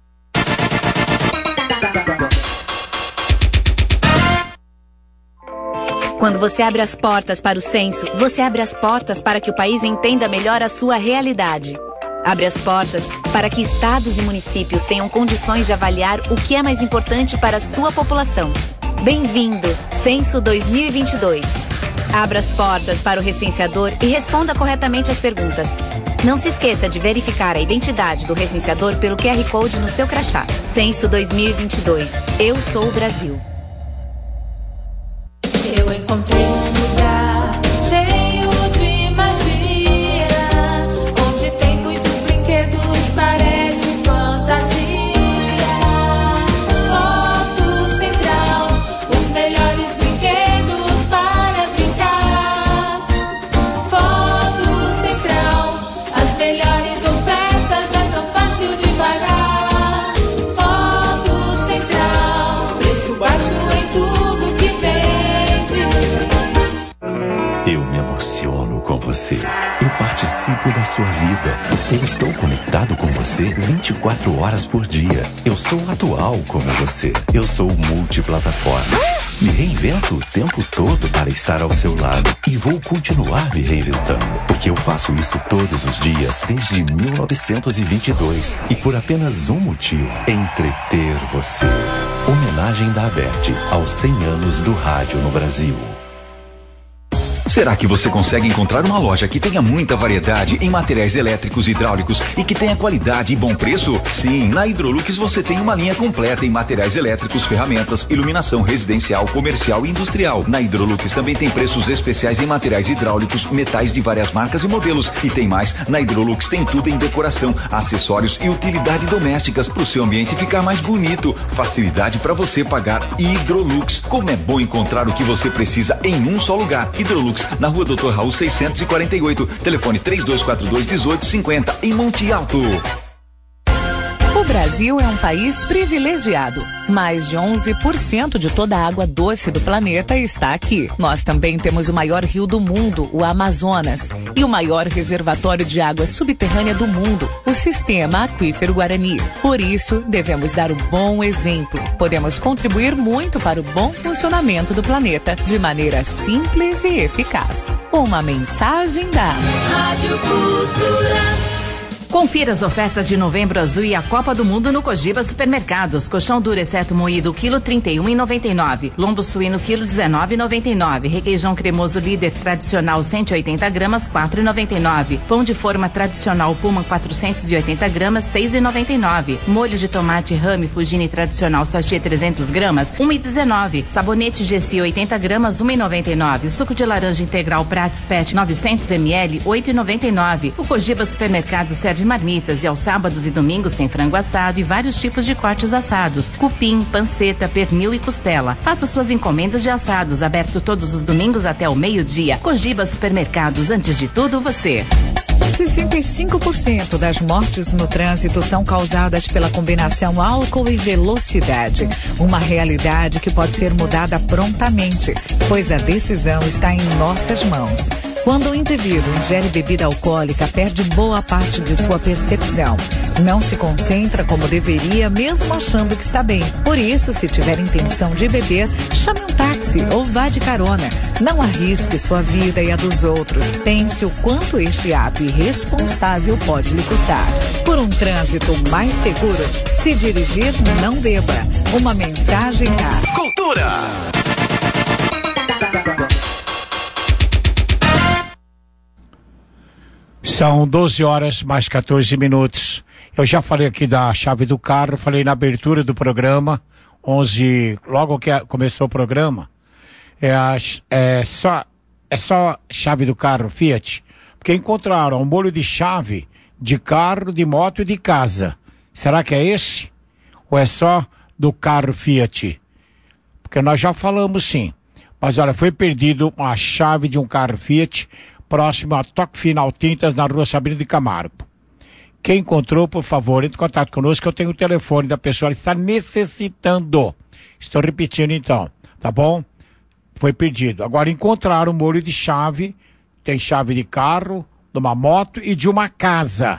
Quando você abre as portas para o censo, você abre as portas para que o país entenda melhor a sua realidade. Abre as portas para que estados e municípios tenham condições de avaliar o que é mais importante para a sua população. Bem-vindo, Censo dois mil e vinte e dois. Abra as portas para o recenseador e responda corretamente as perguntas. Não se esqueça de verificar a identidade do recenseador pelo Q R Code no seu crachá. Censo dois mil e vinte e dois. Eu sou o Brasil. Eu encontrei um lugar cheio de magia, onde tem muitos brinquedos, parece fantasia. Foto Central, os melhores brinquedos para brincar. Foto Central, as melhores ofertas, é tão fácil de pagar. Foto Central, preço baixo em tudo que vem. Eu me emociono com você. Eu participo da sua vida. Eu estou conectado com você vinte e quatro horas por dia. Eu sou atual como você. Eu sou multiplataforma. Me reinvento o tempo todo para estar ao seu lado. E vou continuar me reinventando. Porque eu faço isso todos os dias desde mil novecentos e vinte e dois. E por apenas um motivo: entreter você. Homenagem da Aberte aos cem anos do rádio no Brasil. Será que você consegue encontrar uma loja que tenha muita variedade em materiais elétricos e hidráulicos e que tenha qualidade e bom preço? Sim, na Hidrolux você tem uma linha completa em materiais elétricos, ferramentas, iluminação residencial, comercial e industrial. Na Hidrolux também tem preços especiais em materiais hidráulicos, metais de várias marcas e modelos. E tem mais, na Hidrolux tem tudo em decoração, acessórios e utilidade domésticas para o seu ambiente ficar mais bonito. Facilidade para você pagar. Hidrolux, como é bom encontrar o que você precisa em um só lugar. Hidrolux, na rua doutor Raul seiscentos e quarenta e oito, telefone três dois quatro dois, um oito cinco zero, em Monte Alto. O Brasil é um país privilegiado. Mais de onze por cento de toda a água doce do planeta está aqui. Nós também temos o maior rio do mundo, o Amazonas, e o maior reservatório de água subterrânea do mundo, o Sistema Aquífero Guarani. Por isso, devemos dar o bom exemplo. Podemos contribuir muito para o bom funcionamento do planeta de maneira simples e eficaz. Uma mensagem da Rádio Cultura. Confira as ofertas de Novembro Azul e a Copa do Mundo no Cogiba Supermercados. Colchão duro exceto moído, quilo trinta e um e noventa e nove. Lombo suíno, quilo dezenove e noventa e nove. Requeijão cremoso líder tradicional cento e oitenta gramas, quatro e noventa e nove. Pão de forma tradicional Puma quatrocentos e oitenta gramas, seis e noventa e nove. Molho de tomate Rame Fugini tradicional sachê trezentos gramas, um e dezenove. Sabonete G C oitenta gramas, um e noventa e nove. Suco de laranja integral Prats Pet novecentos mililitros, oito e noventa e nove. O Cogiba Supermercado serve marmitas e aos sábados e domingos tem frango assado e vários tipos de cortes assados, cupim, panceta, pernil e costela. Faça suas encomendas de assados, aberto todos os domingos até o meio-dia. Cogiba Supermercados, antes de tudo, você. sessenta e cinco por cento das mortes no trânsito são causadas pela combinação álcool e velocidade. Uma realidade que pode ser mudada prontamente, pois a decisão está em nossas mãos. Quando o indivíduo ingere bebida alcoólica, perde boa parte de sua percepção. Não se concentra como deveria, mesmo achando que está bem. Por isso, se tiver intenção de beber, chame um táxi ou vá de carona. Não arrisque sua vida e a dos outros. Pense o quanto este ato irresponsável pode lhe custar. Por um trânsito mais seguro, se dirigir, não beba. Uma mensagem da Cultura. São doze horas mais quatorze minutos. Eu já falei aqui da chave do carro, falei na abertura do programa, onze, logo que começou o programa, é, a, é, só, é só chave do carro Fiat, porque encontraram um molho de chave de carro, de moto e de casa. Será que é esse? Ou é só do carro Fiat? Porque nós já falamos sim, mas olha, foi perdido uma chave de um carro Fiat próximo a Toque Final Tintas, na rua Sabino de Camargo. Quem encontrou, por favor, entre em contato conosco, eu tenho o telefone da pessoa que está necessitando. Estou repetindo então, tá bom? Foi perdido. Agora encontraram um molho de chave, tem chave de carro, de uma moto e de uma casa.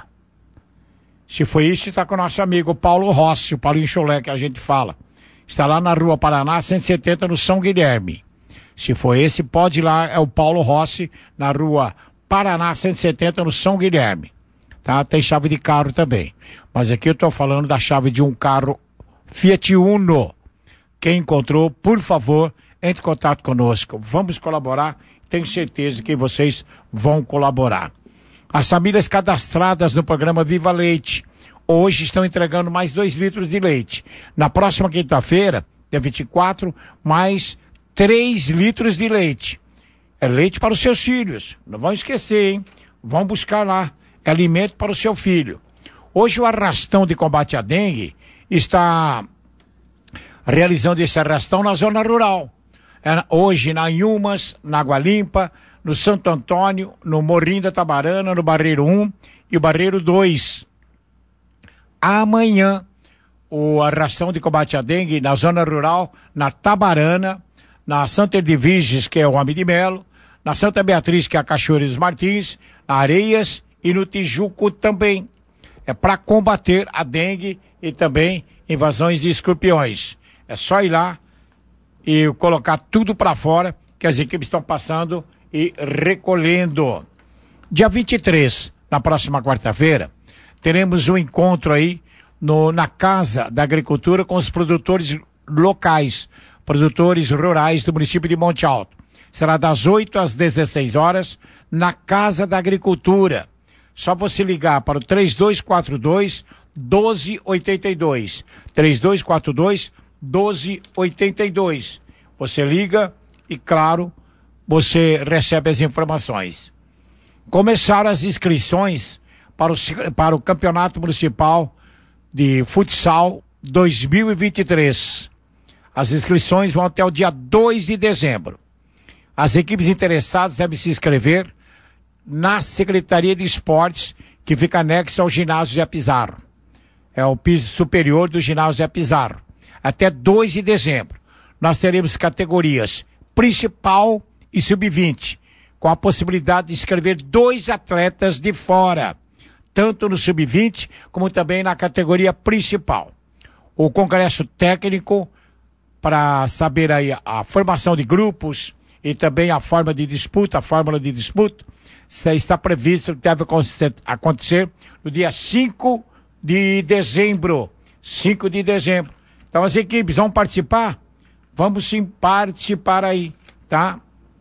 Se foi isso, está com o nosso amigo Paulo Rossi, o Paulinho Cholé, que a gente fala. Está lá na rua Paraná, cento e setenta, no São Guilherme. Se for esse, pode ir lá, é o Paulo Rossi, na rua Paraná, cento e setenta, no São Guilherme. Tá? Tem chave de carro também. Mas aqui eu estou falando da chave de um carro Fiat Uno. Quem encontrou, por favor, entre em contato conosco. Vamos colaborar, tenho certeza que vocês vão colaborar. As famílias cadastradas no programa Viva Leite, hoje estão entregando mais dois litros de leite. Na próxima quinta-feira, dia vinte e quatro, mais três litros de leite. É leite para os seus filhos. Não vão esquecer, hein? Vão buscar lá. É alimento para o seu filho. Hoje o arrastão de combate à dengue está realizando esse arrastão na zona rural. É hoje na Inhumas, na Água Limpa, no Santo Antônio, no Morrinho da Tabarana, no Barreiro um e o Barreiro dois. Amanhã, o arrastão de combate à dengue na zona rural, na Tabarana, na Santa Edviges, que é o Homem de Melo, na Santa Beatriz, que é a Cachoeira dos Martins, na Areias e no Tijuco também. É para combater a dengue e também invasões de escorpiões. É só ir lá e colocar tudo para fora que as equipes estão passando e recolhendo. Dia vinte e três, na próxima quarta-feira, teremos um encontro aí no, na Casa da Agricultura com os produtores locais, produtores rurais do município de Monte Alto. Será das oito às dezesseis horas na Casa da Agricultura. Só você ligar para o três dois quatro dois, doze oitenta e dois. três dois quatro dois, doze oitenta e dois. Você liga e, claro, você recebe as informações. Começaram as inscrições para o, para o Campeonato Municipal de Futsal dois mil e vinte e três. As inscrições vão até o dia dois de dezembro. As equipes interessadas devem se inscrever na Secretaria de Esportes, que fica anexo ao ginásio Zé Pizarro. É o piso superior do ginásio Zé Pizarro. Até dois de dezembro. Nós teremos categorias principal e sub vinte, com a possibilidade de inscrever dois atletas de fora, tanto no sub vinte como também na categoria principal. O congresso técnico, para saber aí a formação de grupos e também a forma de disputa, a fórmula de disputa, está previsto, deve acontecer no dia cinco de dezembro. cinco de dezembro. Então as equipes vão participar? Vamos sim participar aí, tá?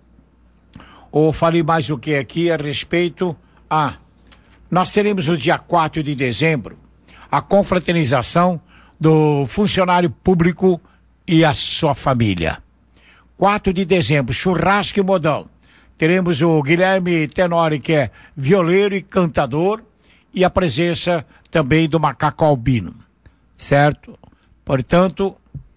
Ou falei mais o que aqui a respeito a... Nós teremos no dia quatro de dezembro a confraternização do funcionário público e a sua família. quatro de dezembro, churrasco e modão. Teremos o Guilherme Tenori, que é violeiro e cantador, e a presença também do Macaco Albino, certo? Portanto,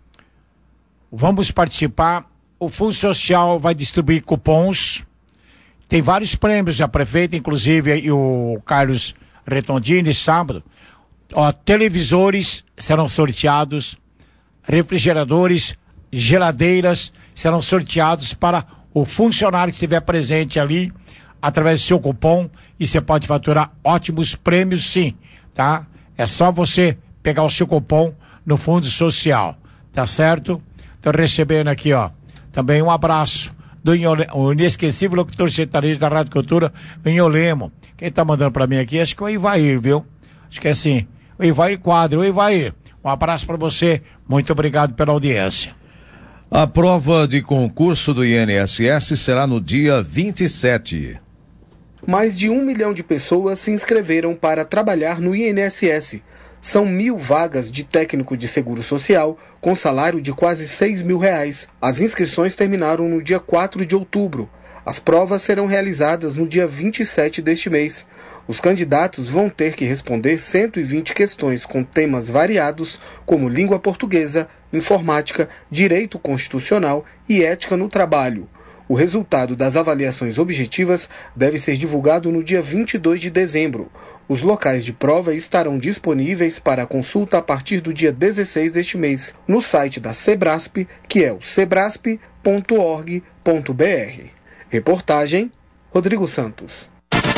vamos participar. O Fundo Social vai distribuir cupons. Tem vários prêmios da prefeita, inclusive e o Carlos Retondini, sábado. Ó, televisores serão sorteados, refrigeradores, geladeiras serão sorteados para o funcionário que estiver presente ali, através do seu cupom, e você pode faturar ótimos prêmios, sim, tá? É só você pegar o seu cupom no Fundo Social, tá certo? Tô recebendo aqui, ó, também um abraço do Inhole, o inesquecível locutor sertanejo da Rádio Cultura, Inholemo. Quem tá mandando pra mim aqui, acho que é o Ivair, viu? Acho que é assim, o Ivair Quadro, o Ivair, um abraço pra você, muito obrigado pela audiência. A prova de concurso do I N S S será no dia vinte e sete. Mais de um milhão de pessoas se inscreveram para trabalhar no I N S S. São mil vagas de técnico de seguro social, com salário de quase seis mil reais. As inscrições terminaram no dia quatro de outubro. As provas serão realizadas no dia vinte e sete deste mês. Os candidatos vão ter que responder cento e vinte questões com temas variados, como língua portuguesa, informática, direito constitucional e ética no trabalho. O resultado das avaliações objetivas deve ser divulgado no dia vinte e dois de dezembro. Os locais de prova estarão disponíveis para consulta a partir do dia dezesseis deste mês, no site da Sebrasp, que é o sebrasp ponto org ponto br. Reportagem, Rodrigo Santos.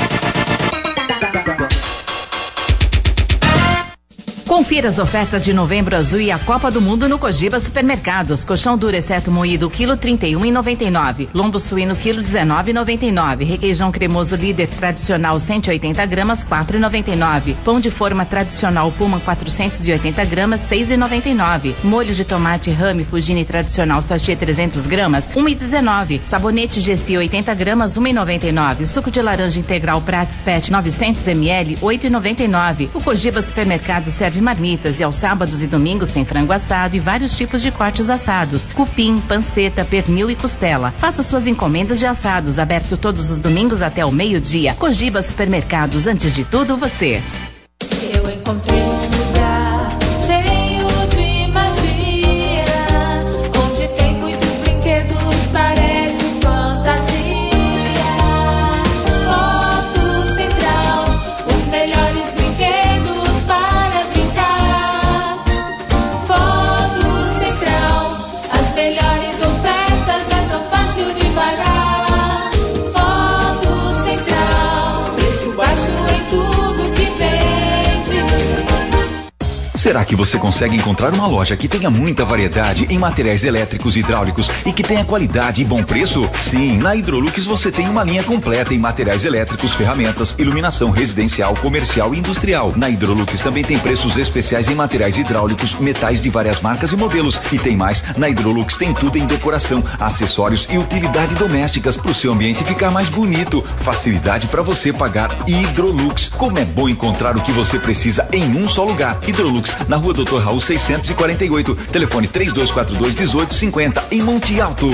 Confira as ofertas de Novembro Azul e a Copa do Mundo no Cogiba Supermercados. Colchão duro exceto moído, quilo trinta e um e noventa e nove. Lombo suíno, quilo dezenove e noventa e nove. Requeijão cremoso líder tradicional cento e oitenta gramas, quatro e noventa e nove. Pão de forma tradicional Puma quatrocentos e oitenta gramas, seis e noventa e nove. Molho de tomate Rame Fugini tradicional sachê trezentos gramas, um e dezenove. Sabonete G C oitenta gramas, um e noventa e nove. Suco de laranja integral Prates Pet novecentos mililitros, oito e noventa e nove. O Cogiba Supermercado serve marmitas e aos sábados e domingos tem frango assado e vários tipos de cortes assados, cupim, panceta, pernil e costela. Faça suas encomendas de assados, aberto todos os domingos até o meio-dia. Cogiba Supermercados, antes de tudo, você. Eu encontrei um lugar cheio de magia, onde tem muitos brinquedos, parece fantasia. Foto Central, os melhores brinquedos para brincar. Foto Central, as melhores ofertas, é tão fácil de pagar. Foto Central, preço baixo em tudo que vende. Será que você consegue encontrar uma loja que tenha muita variedade em materiais elétricos e hidráulicos e que tenha qualidade e bom preço? Sim, na Hidrolux você tem uma linha completa em materiais elétricos, ferramentas, iluminação residencial, comercial e industrial. Na Hidrolux também tem preços especiais em materiais hidráulicos, metais de várias marcas e modelos. E tem mais, na Hidrolux tem tudo em decoração, acessórios e utilidade domésticas para o seu ambiente ficar mais bonito. Facilidade para você pagar. Hidrolux, como é bom encontrar o que você precisa em um só lugar. Hidrolux, na rua Doutor Raul seiscentos e quarenta e oito, telefone três dois quatro dois, um oito cinco zero, em Monte Alto.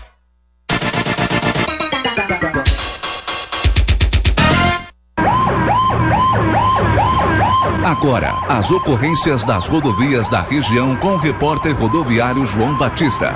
Agora, as ocorrências das rodovias da região com o repórter rodoviário João Batista.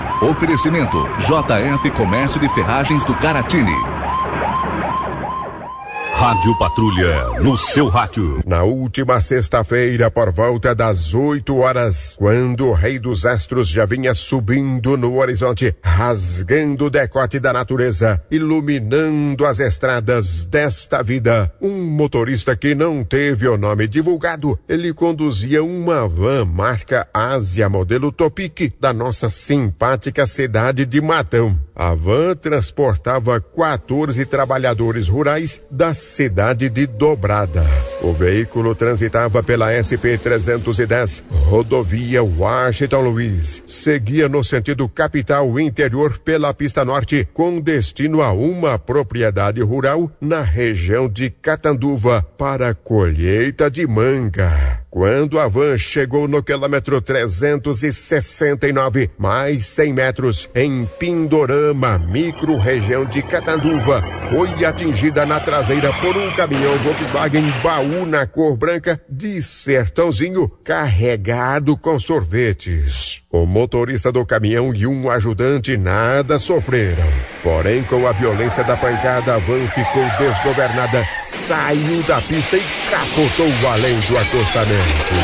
Oferecimento J F Comércio de Ferragens do Caratini. Rádio Patrulha, no seu rádio. Na última sexta-feira, por volta das oito horas, quando o Rei dos Astros já vinha subindo no horizonte, rasgando o decote da natureza, iluminando as estradas desta vida, um motorista que não teve o nome divulgado, ele conduzia uma van marca Ásia, modelo Topic, da nossa simpática cidade de Matão. A van transportava quatorze trabalhadores rurais da cidade de Dobrada. O veículo transitava pela S P trezentos e dez, rodovia Washington Luiz. Seguia no sentido capital interior pela pista norte, com destino a uma propriedade rural na região de Catanduva para colheita de manga. Quando a van chegou no quilômetro trezentos e sessenta e nove, mais cem metros, em Pindorama, micro-região de Catanduva, foi atingida na traseira por um caminhão Volkswagen baú na cor branca de Sertãozinho, carregado com sorvetes. O motorista do caminhão e um ajudante nada sofreram. Porém, com a violência da pancada, a van ficou desgovernada, saiu da pista e capotou além do acostamento.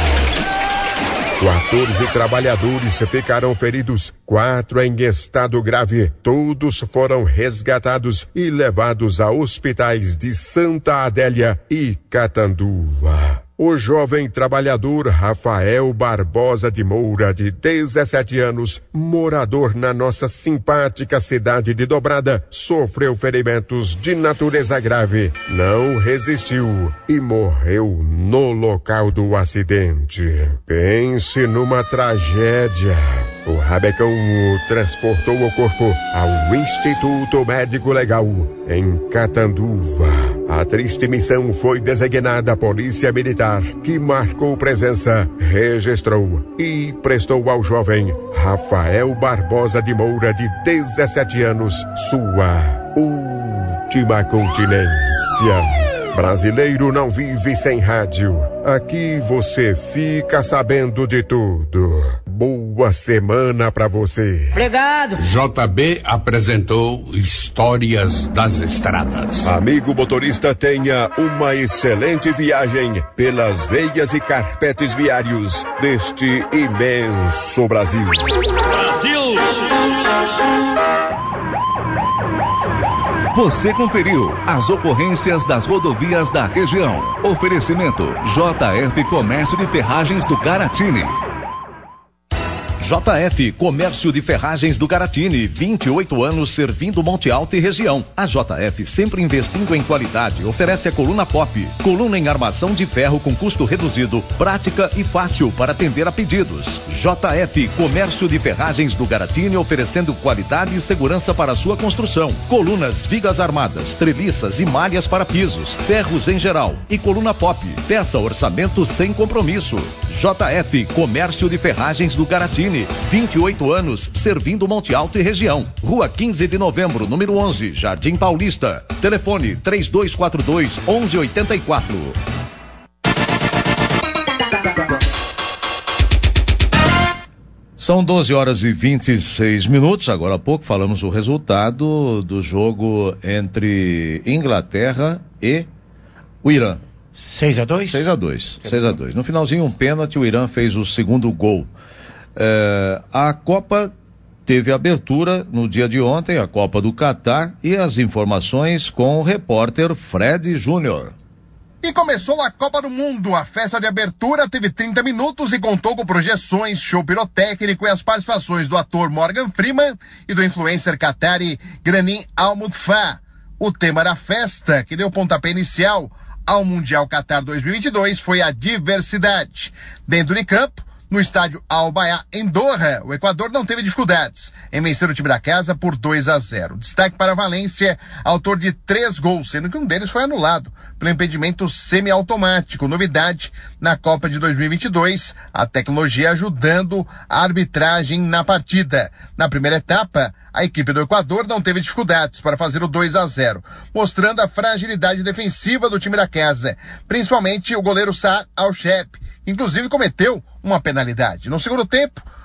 quatorze trabalhadores ficaram feridos, quatro em estado grave. Todos foram resgatados e levados a hospitais de Santa Adélia e Catanduva. O jovem trabalhador Rafael Barbosa de Moura, de dezessete anos, morador na nossa simpática cidade de Dobrada, sofreu ferimentos de natureza grave, não resistiu e morreu no local do acidente. Pense numa tragédia. O Rabecão transportou o corpo ao Instituto Médico Legal, em Catanduva. A triste missão foi designada à Polícia Militar, que marcou presença, registrou e prestou ao jovem Rafael Barbosa de Moura, de dezessete anos, sua última continência. Brasileiro não vive sem rádio. Aqui você fica sabendo de tudo. Boa semana pra você. Obrigado. J B apresentou Histórias das Estradas. Amigo motorista, tenha uma excelente viagem pelas veias e carpetes viários deste imenso Brasil. Brasil! Você conferiu as ocorrências das rodovias da região. Oferecimento J F Comércio de Ferragens do Caratini. J F Comércio de Ferragens do Caratini, vinte e oito anos servindo Monte Alto e região. A J F, sempre investindo em qualidade, oferece a coluna pop, coluna em armação de ferro com custo reduzido, prática e fácil para atender a pedidos. J F Comércio de Ferragens do Caratini, oferecendo qualidade e segurança para a sua construção. Colunas, vigas armadas, treliças e malhas para pisos, ferros em geral e coluna pop. Peça orçamento sem compromisso. J F Comércio de Ferragens do Caratini, vinte e oito anos, servindo Monte Alto e região. Rua quinze de novembro, número onze, Jardim Paulista. Telefone três dois quatro dois, onze oitenta e quatro. São doze horas e vinte e seis minutos. Agora há pouco falamos o resultado do jogo entre Inglaterra e o Irã. seis a dois? seis a dois. seis a dois. No finalzinho, um pênalti, o Irã fez o segundo gol. É, a Copa teve abertura no dia de ontem, a Copa do Catar, e as informações com o repórter Fred Júnior. E começou a Copa do Mundo. A festa de abertura teve trinta minutos e contou com projeções, show pirotécnico e as participações do ator Morgan Freeman e do influencer qatari Ghanem Al Mutfah. O tema da festa, que deu pontapé inicial ao Mundial Qatar dois mil e vinte e dois, foi a diversidade. Dentro de campo, no estádio Al Bayat, em Doha, o Equador não teve dificuldades em vencer o time da casa por dois a zero. Destaque para a Valência, autor de três gols, sendo que um deles foi anulado pelo impedimento semiautomático. Novidade na Copa de dois mil e vinte e dois, a tecnologia ajudando a arbitragem na partida. Na primeira etapa, a equipe do Equador não teve dificuldades para fazer o dois a zero, mostrando a fragilidade defensiva do time da casa, principalmente o goleiro Saad Al-Shep, inclusive cometeu uma penalidade. No segundo tempo,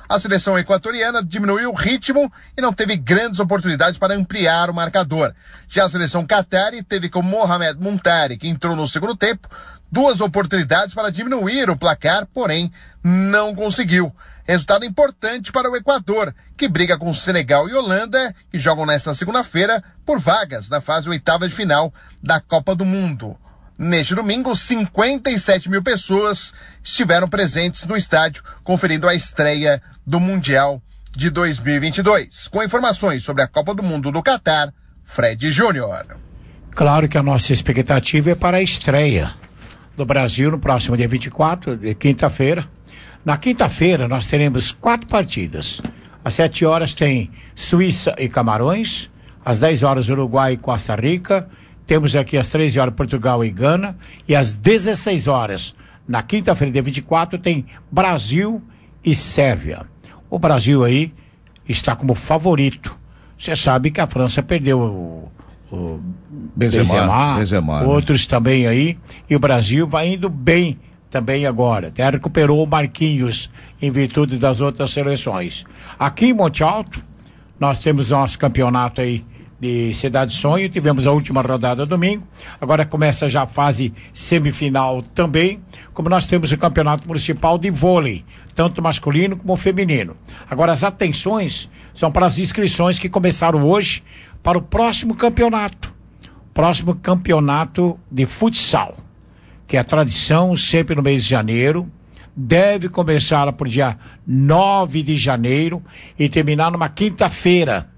A seleção equatoriana diminuiu o ritmo e não teve grandes oportunidades para ampliar o marcador. Já a seleção qatari teve com Mohamed Muntari, que entrou no segundo tempo, duas oportunidades para diminuir o placar, porém não conseguiu. Resultado importante para o Equador, que briga com Senegal e Holanda, que jogam nesta segunda-feira por vagas na fase oitava de final da Copa do Mundo. Neste domingo, cinquenta e sete mil pessoas estiveram presentes no estádio, conferindo a estreia do Mundial de dois mil e vinte e dois. Com informações sobre a Copa do Mundo do Catar, Fred Júnior. Claro que a nossa expectativa é para a estreia do Brasil no próximo dia vinte e quatro, de quinta-feira. Na quinta-feira nós teremos quatro partidas. Às sete horas tem Suíça e Camarões, às dez horas Uruguai e Costa Rica, temos aqui às treze horas Portugal e Gana, e às dezesseis horas, na quinta-feira, dia vinte e quatro, tem Brasil e Sérvia. O Brasil aí está como favorito. Você sabe que a França perdeu o, o Benzema, Benzema, Benzema, outros né? também aí, e o Brasil vai indo bem também agora. Até recuperou o Marquinhos em virtude das outras seleções. Aqui em Monte Alto, nós temos nosso campeonato aí de Cidade Sonho, tivemos a última rodada domingo, agora começa já a fase semifinal também, como nós temos o campeonato municipal de vôlei, tanto masculino como feminino. Agora as atenções são para as inscrições que começaram hoje para o próximo campeonato, próximo campeonato de futsal, que é a tradição sempre no mês de janeiro, deve começar por dia nove de janeiro e terminar numa quinta-feira,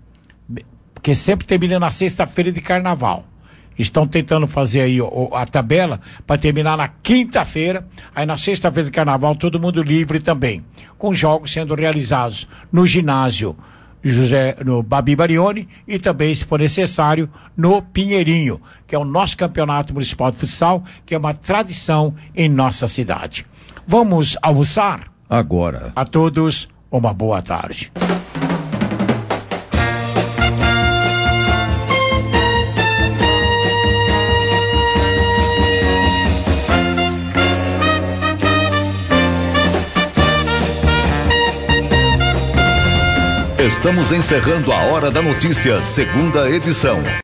que sempre termina na sexta-feira de carnaval. Estão tentando fazer aí o, a tabela para terminar na quinta-feira, aí na sexta-feira de carnaval todo mundo livre também, com jogos sendo realizados no ginásio José, no Babi Barione e também, se for necessário, no Pinheirinho, que é o nosso campeonato municipal de futsal, que é uma tradição em nossa cidade. Vamos almoçar? Agora. A todos, uma boa tarde. Estamos encerrando a Hora da Notícia, segunda edição.